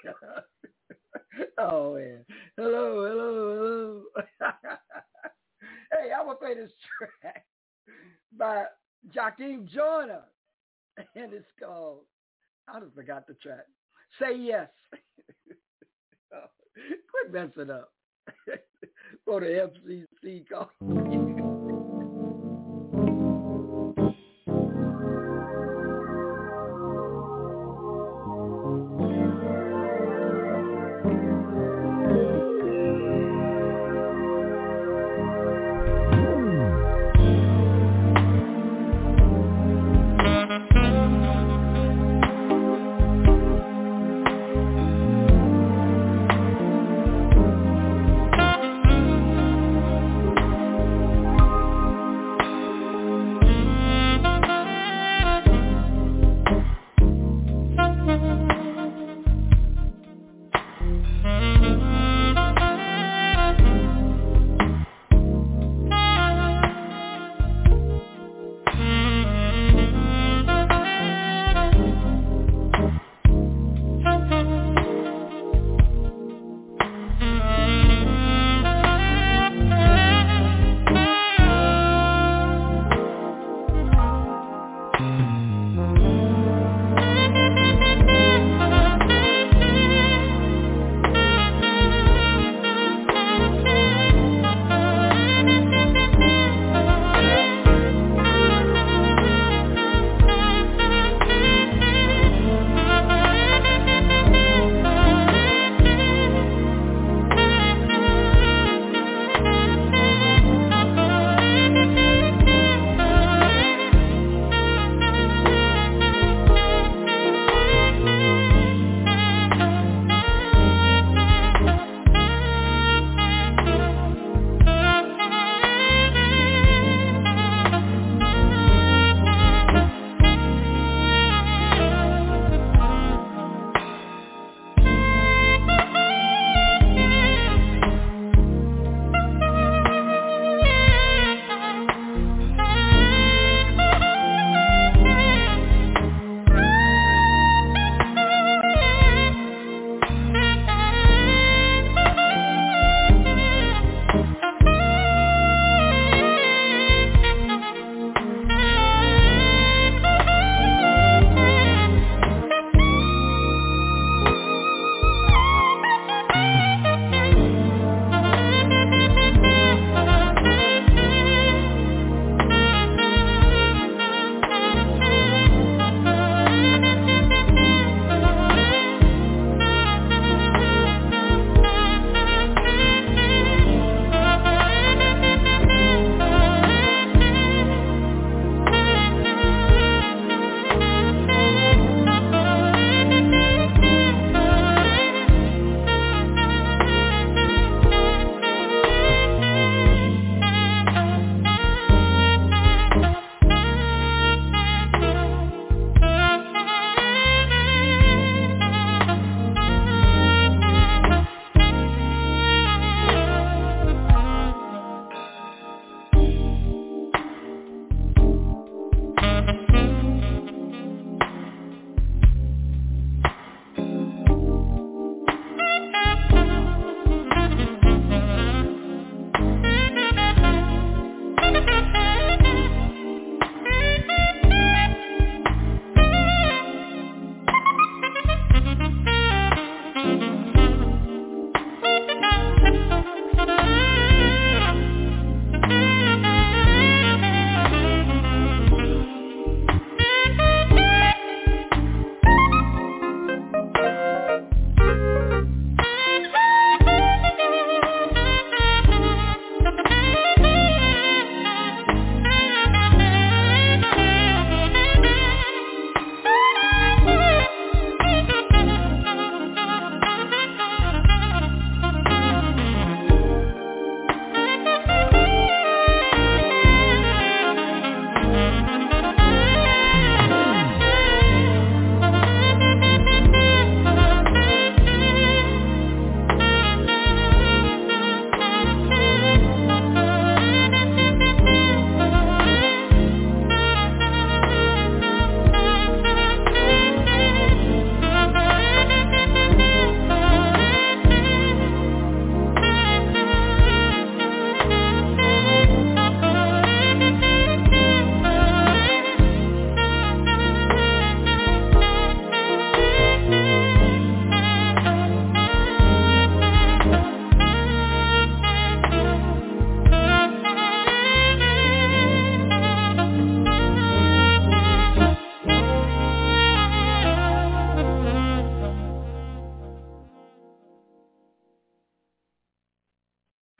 Oh, man. Hello, hello, hello. Hey, I'm going to play this track by Joaquin Joyner. And it's called, I just forgot the track. Say Yes. Oh, quit messing up. Go to M C C call.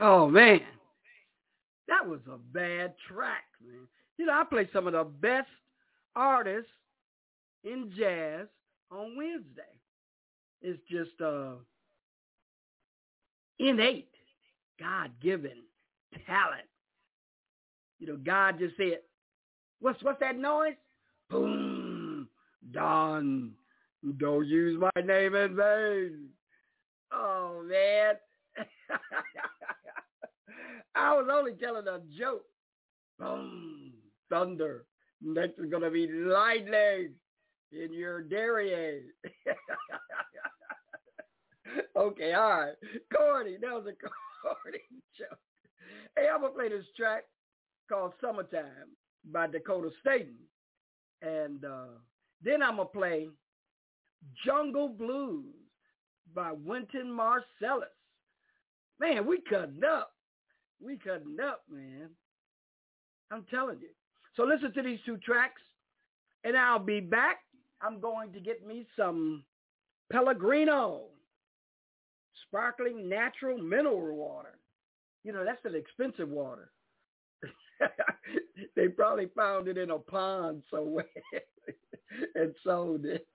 Oh, man. That was a bad track, man. You know, I play some of the best artists in jazz on Wednesday. It's just uh, innate, God-given talent. You know, God just said, what's what's that noise? Boom, Don, don't use my name in vain. Oh, man. I was only telling a joke. Boom, thunder. Next is going to be lightning in your derriere. Okay, all right. Corny. That was a corny joke. Hey, I'm going to play this track called Summertime by Dakota Staten. And uh, then I'm going to play Jungle Blues by Wynton Marsalis. Man, we cutting up. We cutting up, man. I'm telling you. So listen to these two tracks, and I'll be back. I'm going to get me some Pellegrino, sparkling natural mineral water. You know, that's an expensive water. They probably found it in a pond somewhere and sold it.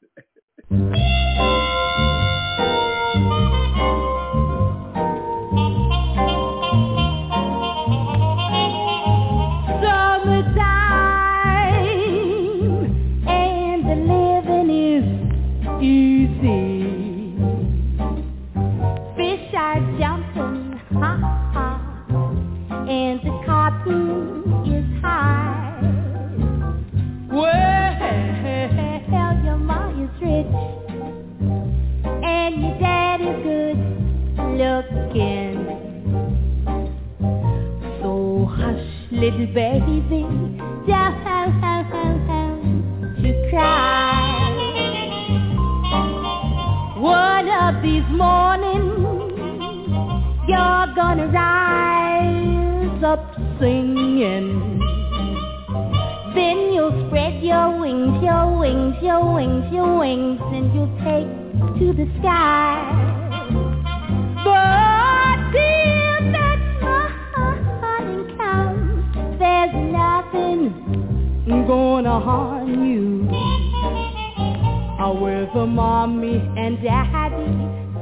Little baby, don't you cry. One of these mornings, you're gonna rise up singing. Then you'll spread your wings, your wings, your wings, your wings, and you'll take to the sky. But till that morning comes, there's nothing gonna harm you. Or with a mommy and daddy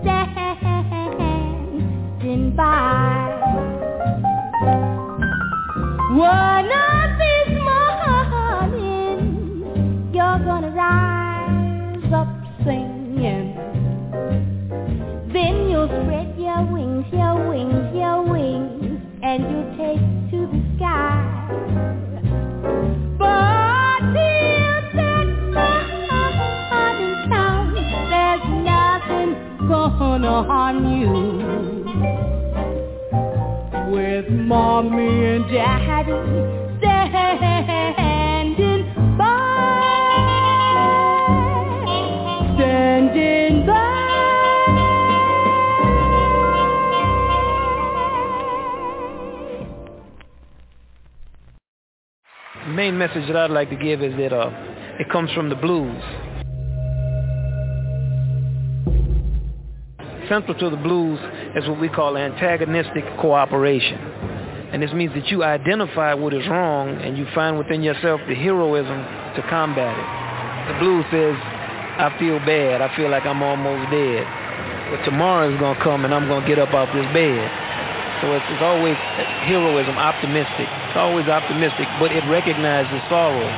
standing by. One of these mornings, you're gonna rise up singing. Then you'll spread your wings, your wings, your wings, and you'll take to the sky. But till that morning comes, there's nothing gonna harm you. With mommy and daddy standing by, standing by. The main message that I'd like to give is that uh, it comes from the blues. Central to the blues is what we call antagonistic cooperation. And this means that you identify what is wrong and you find within yourself the heroism to combat it. The blues says, I feel bad, I feel like I'm almost dead, but tomorrow is going to come and I'm going to get up off this bed. So it's, it's always heroism, optimistic. It's always optimistic, but it recognizes sorrow.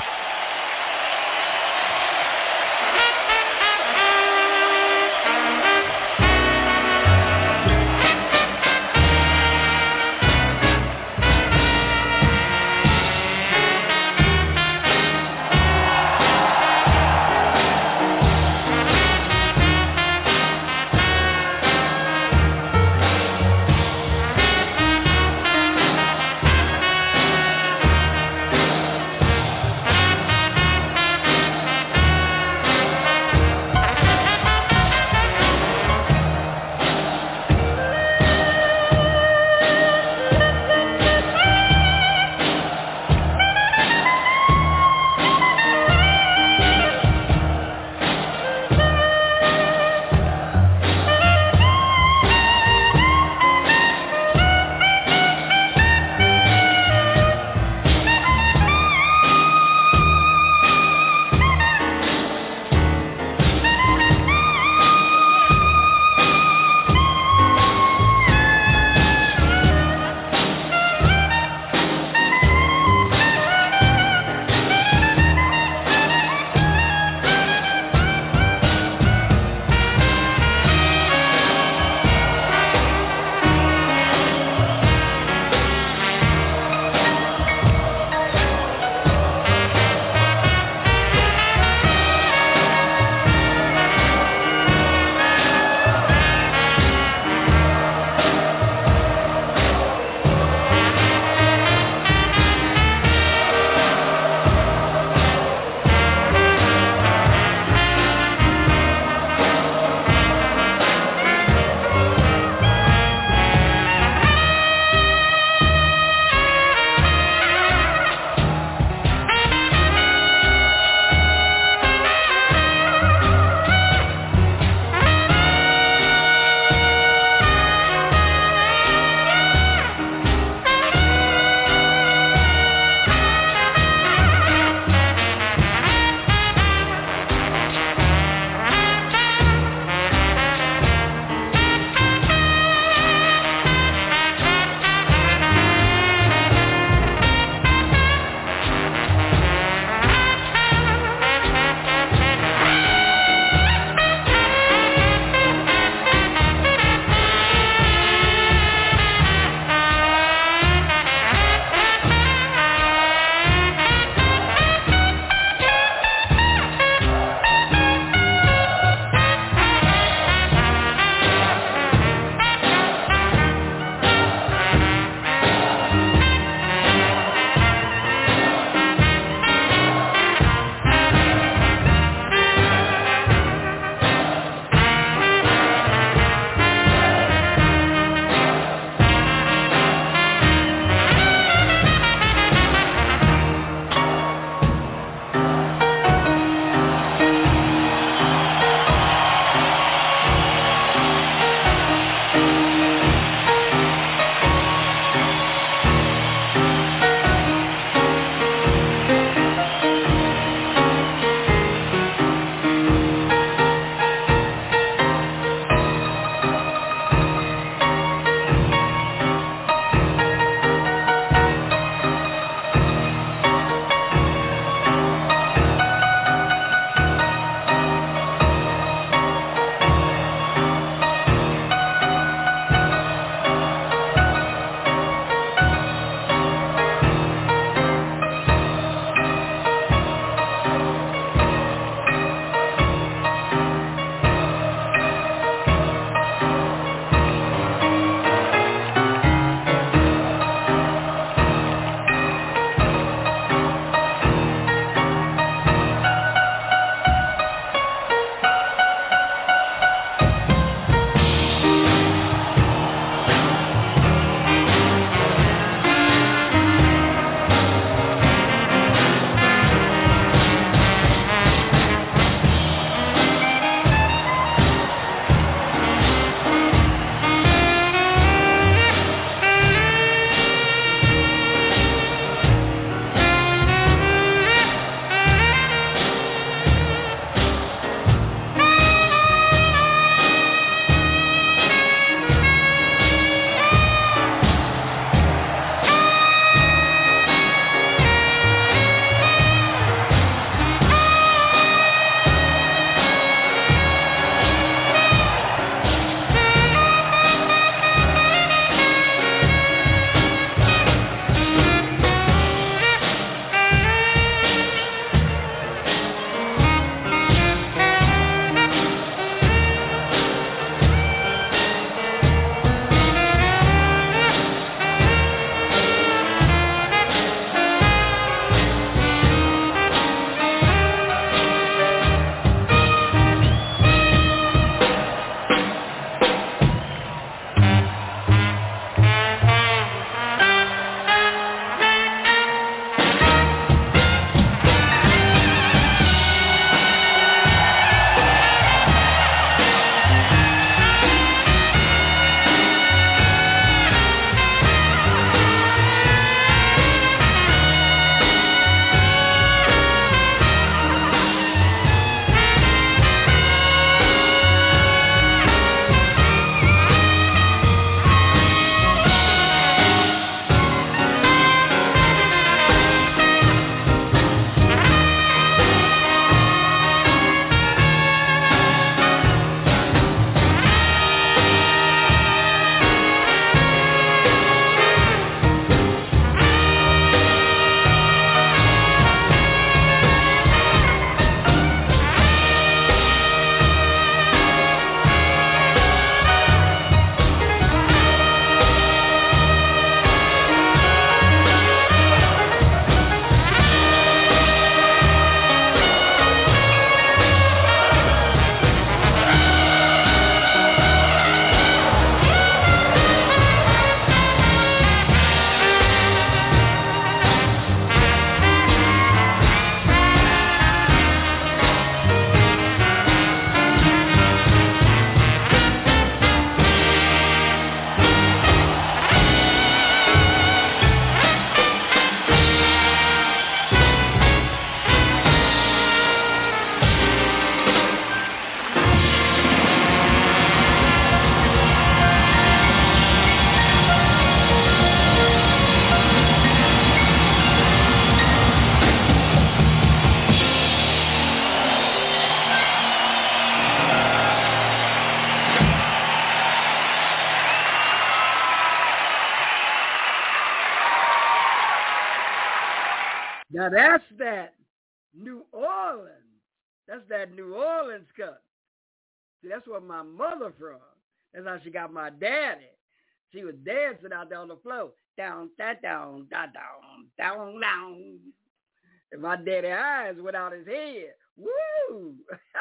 Now that's that New Orleans. That's that New Orleans cut. See, that's where my mother from. That's how she got my daddy. She was dancing out there on the floor. Down, da, down, da, down, down, down. And my daddy eyes went out his head. Woo!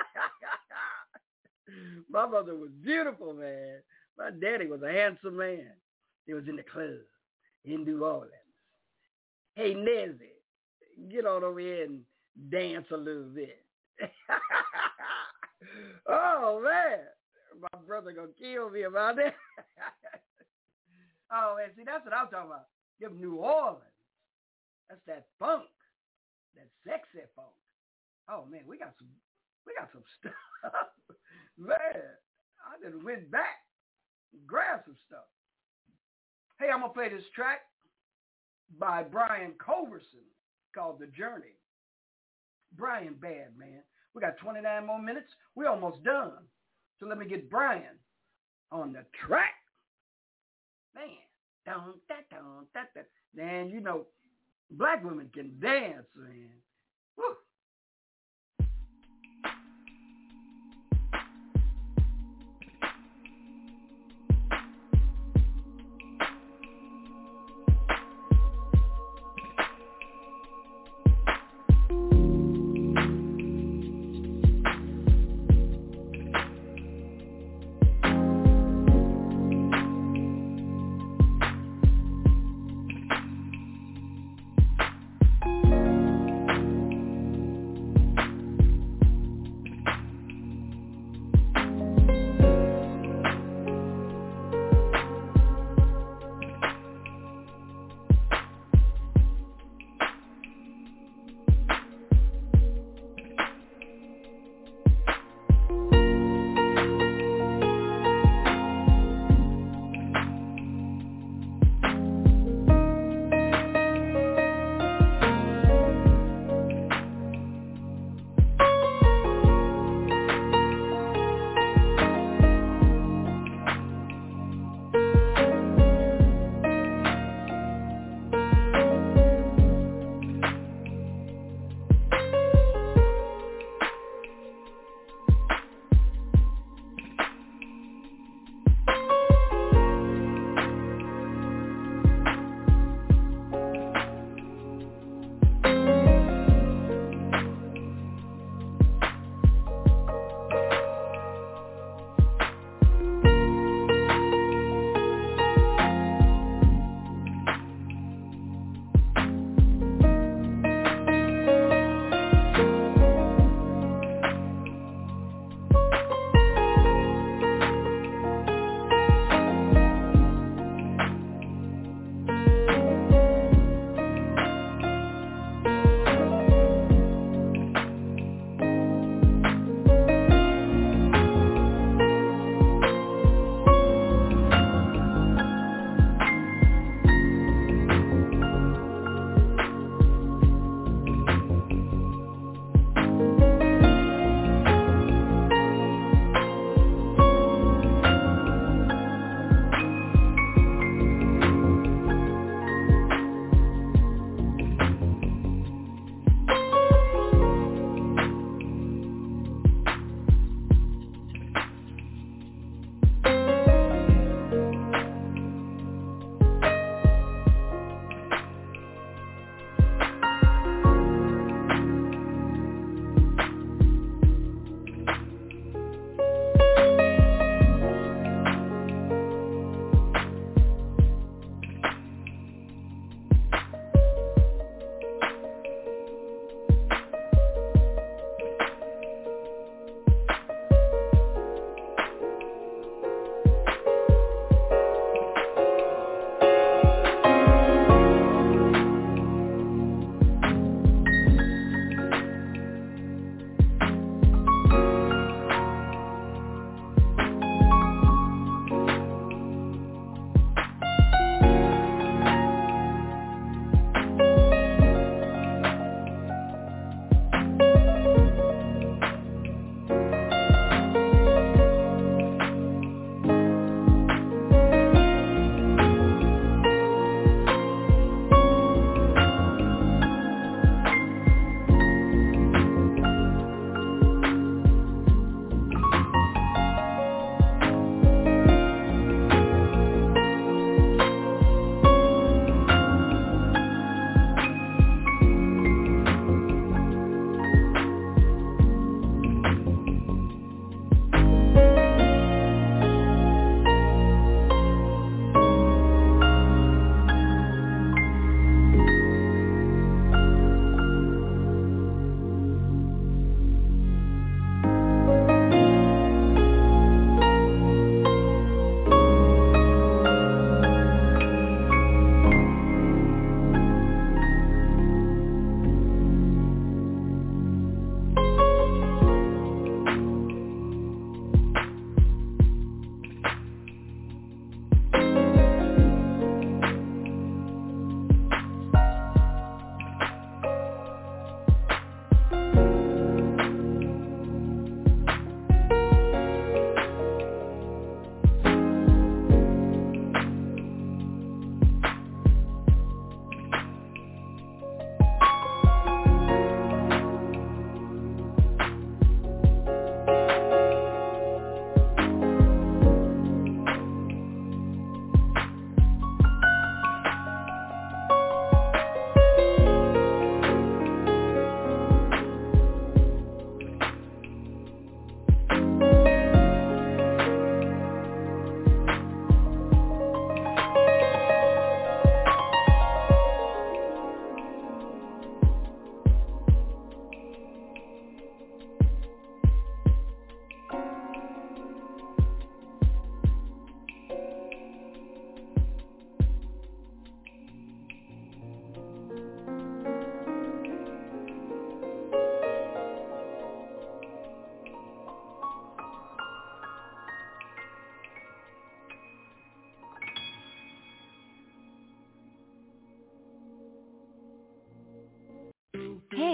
My mother was beautiful, man. My daddy was a handsome man. He was in the club in New Orleans. Hey, Nezzy, get on over here and dance a little bit. Oh, man. My brother going to kill me about that. Oh, man, see, that's what I'm talking about. Give New Orleans. That's that funk. That sexy funk. Oh, man, we got some, we got some stuff. Man, I just went back and grabbed some stuff. Hey, I'm going to play this track by Brian Culberson called The Journey. Brian bad, man. We got twenty-nine more minutes. We're almost done. So let me get Brian on the track. Man, down, da, down, da, da. Man, you know, black women can dance, man. Woo.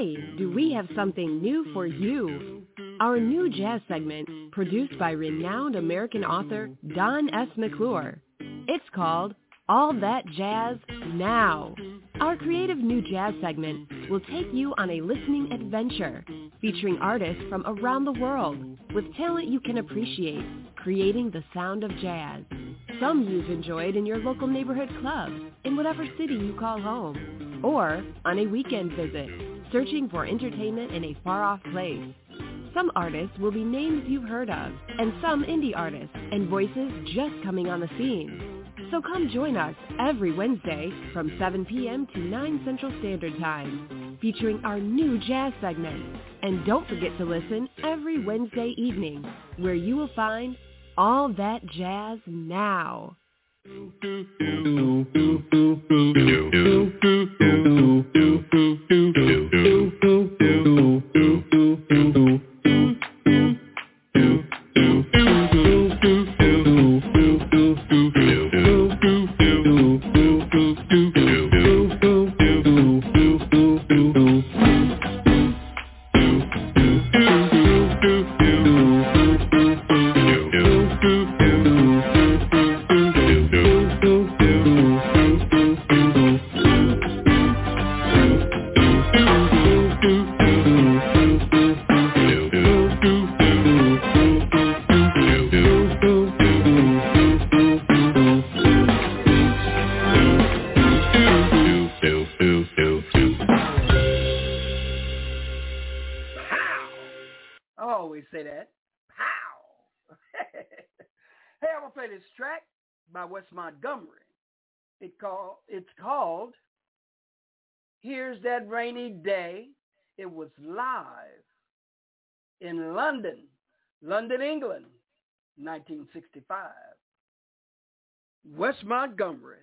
Hey, do we have something new for you? Our new jazz segment, produced by renowned American author Don S. McClure. It's called All That Jazz Now. Our creative new jazz segment will take you on a listening adventure, featuring artists from around the world with talent you can appreciate, creating the sound of jazz. Some you've enjoyed in your local neighborhood club, in whatever city you call home, or on a weekend visit, searching for entertainment in a far-off place. Some artists will be names you've heard of, and some indie artists and voices just coming on the scene. So come join us every Wednesday from seven p.m. to nine Central Standard Time, featuring our new jazz segment. And don't forget to listen every Wednesday evening, where you will find All That Jazz Now. By Wes Montgomery. It call, it's called Here's That Rainy Day. It was live in London, London, England, nineteen sixty-five. Wes Montgomery.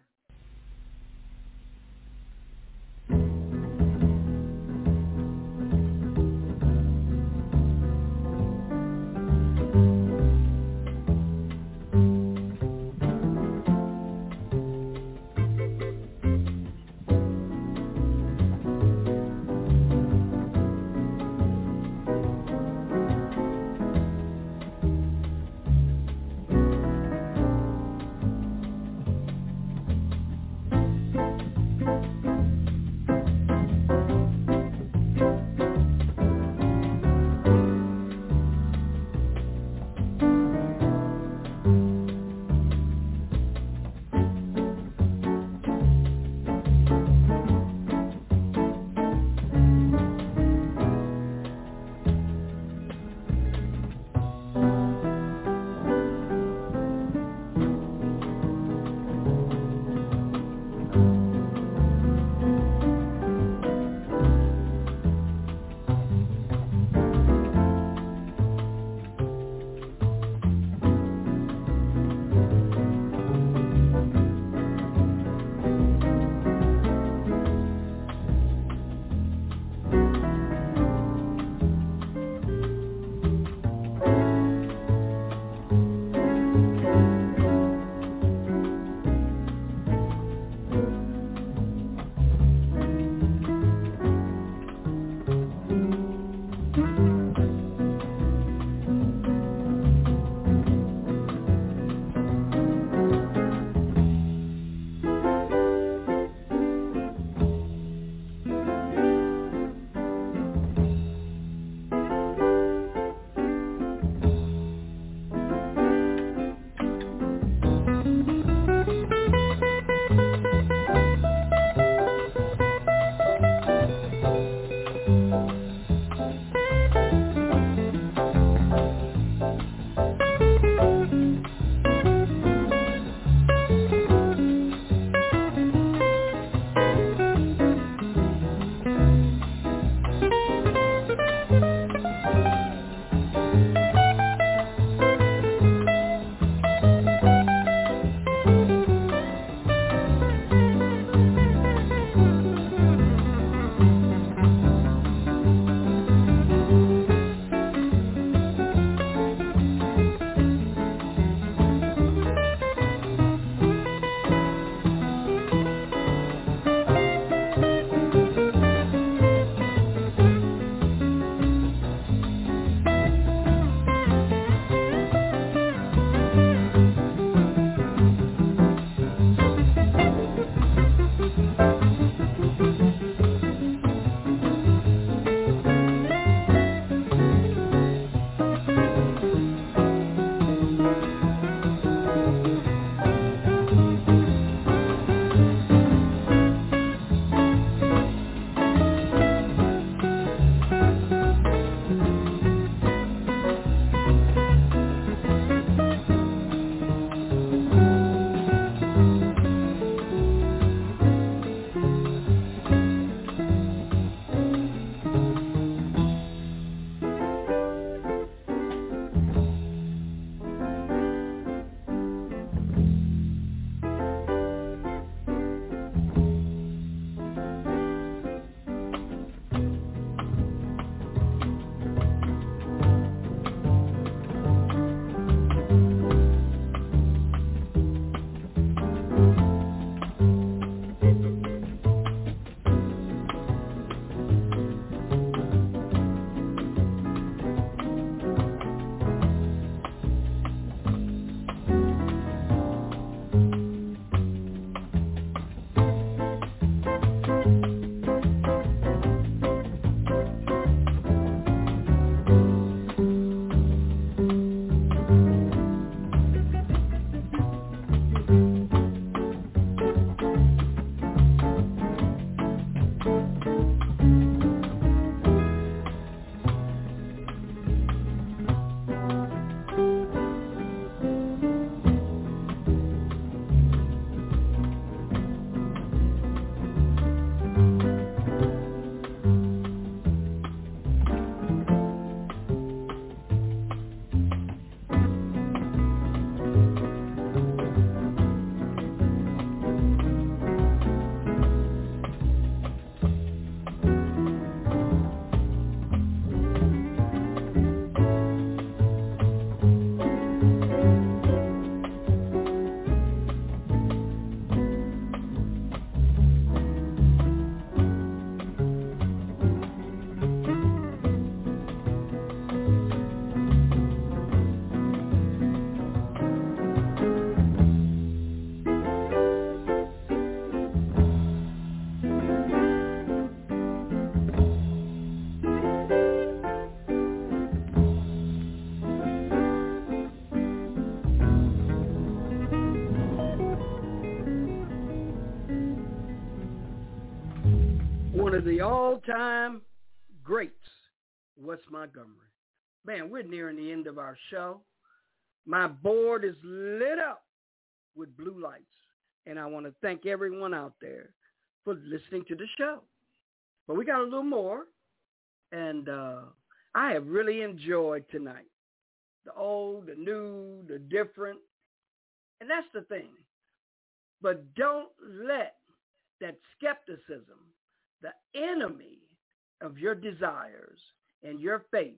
of the all-time greats, Wes Montgomery. Man, we're nearing the end of our show. My board is lit up with blue lights, and I want to thank everyone out there for listening to the show. But we got a little more, and uh, I have really enjoyed tonight. The old, the new, the different, and that's the thing. But don't let that skepticism, the enemy of your desires and your faith,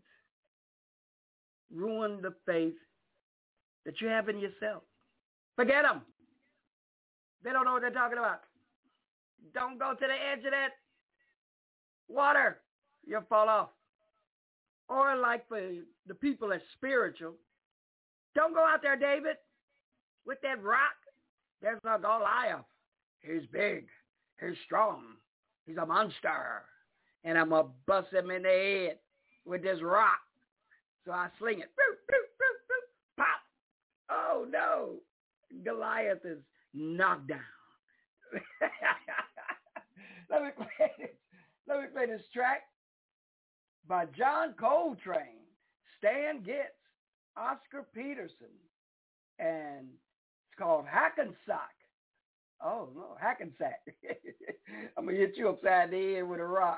ruin the faith that you have in yourself. Forget them. They don't know what they're talking about. Don't go to the edge of that water. You'll fall off. Or like for the people that's spiritual, don't go out there, David, with that rock. There's no Goliath. He's big. He's strong. He's a monster. And I'm going to bust him in the head with this rock. So I sling it. Boop, boop, boop, boop, pop. Oh, no. Goliath is knocked down. Let me play this. Let me play this track by John Coltrane, Stan Getz, Oscar Peterson, and it's called Hackensack. Oh, no, Hackensack. I'm going to hit you upside the head with a rock.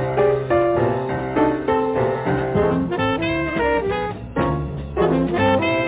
Thank you.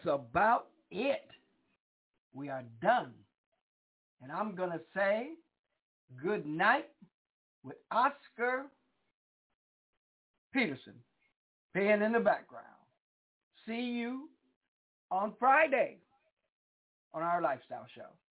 that's about it. We are done. And I'm going to say good night with Oscar Peterson playing in the background. See you on Friday on our Lifestyle Show.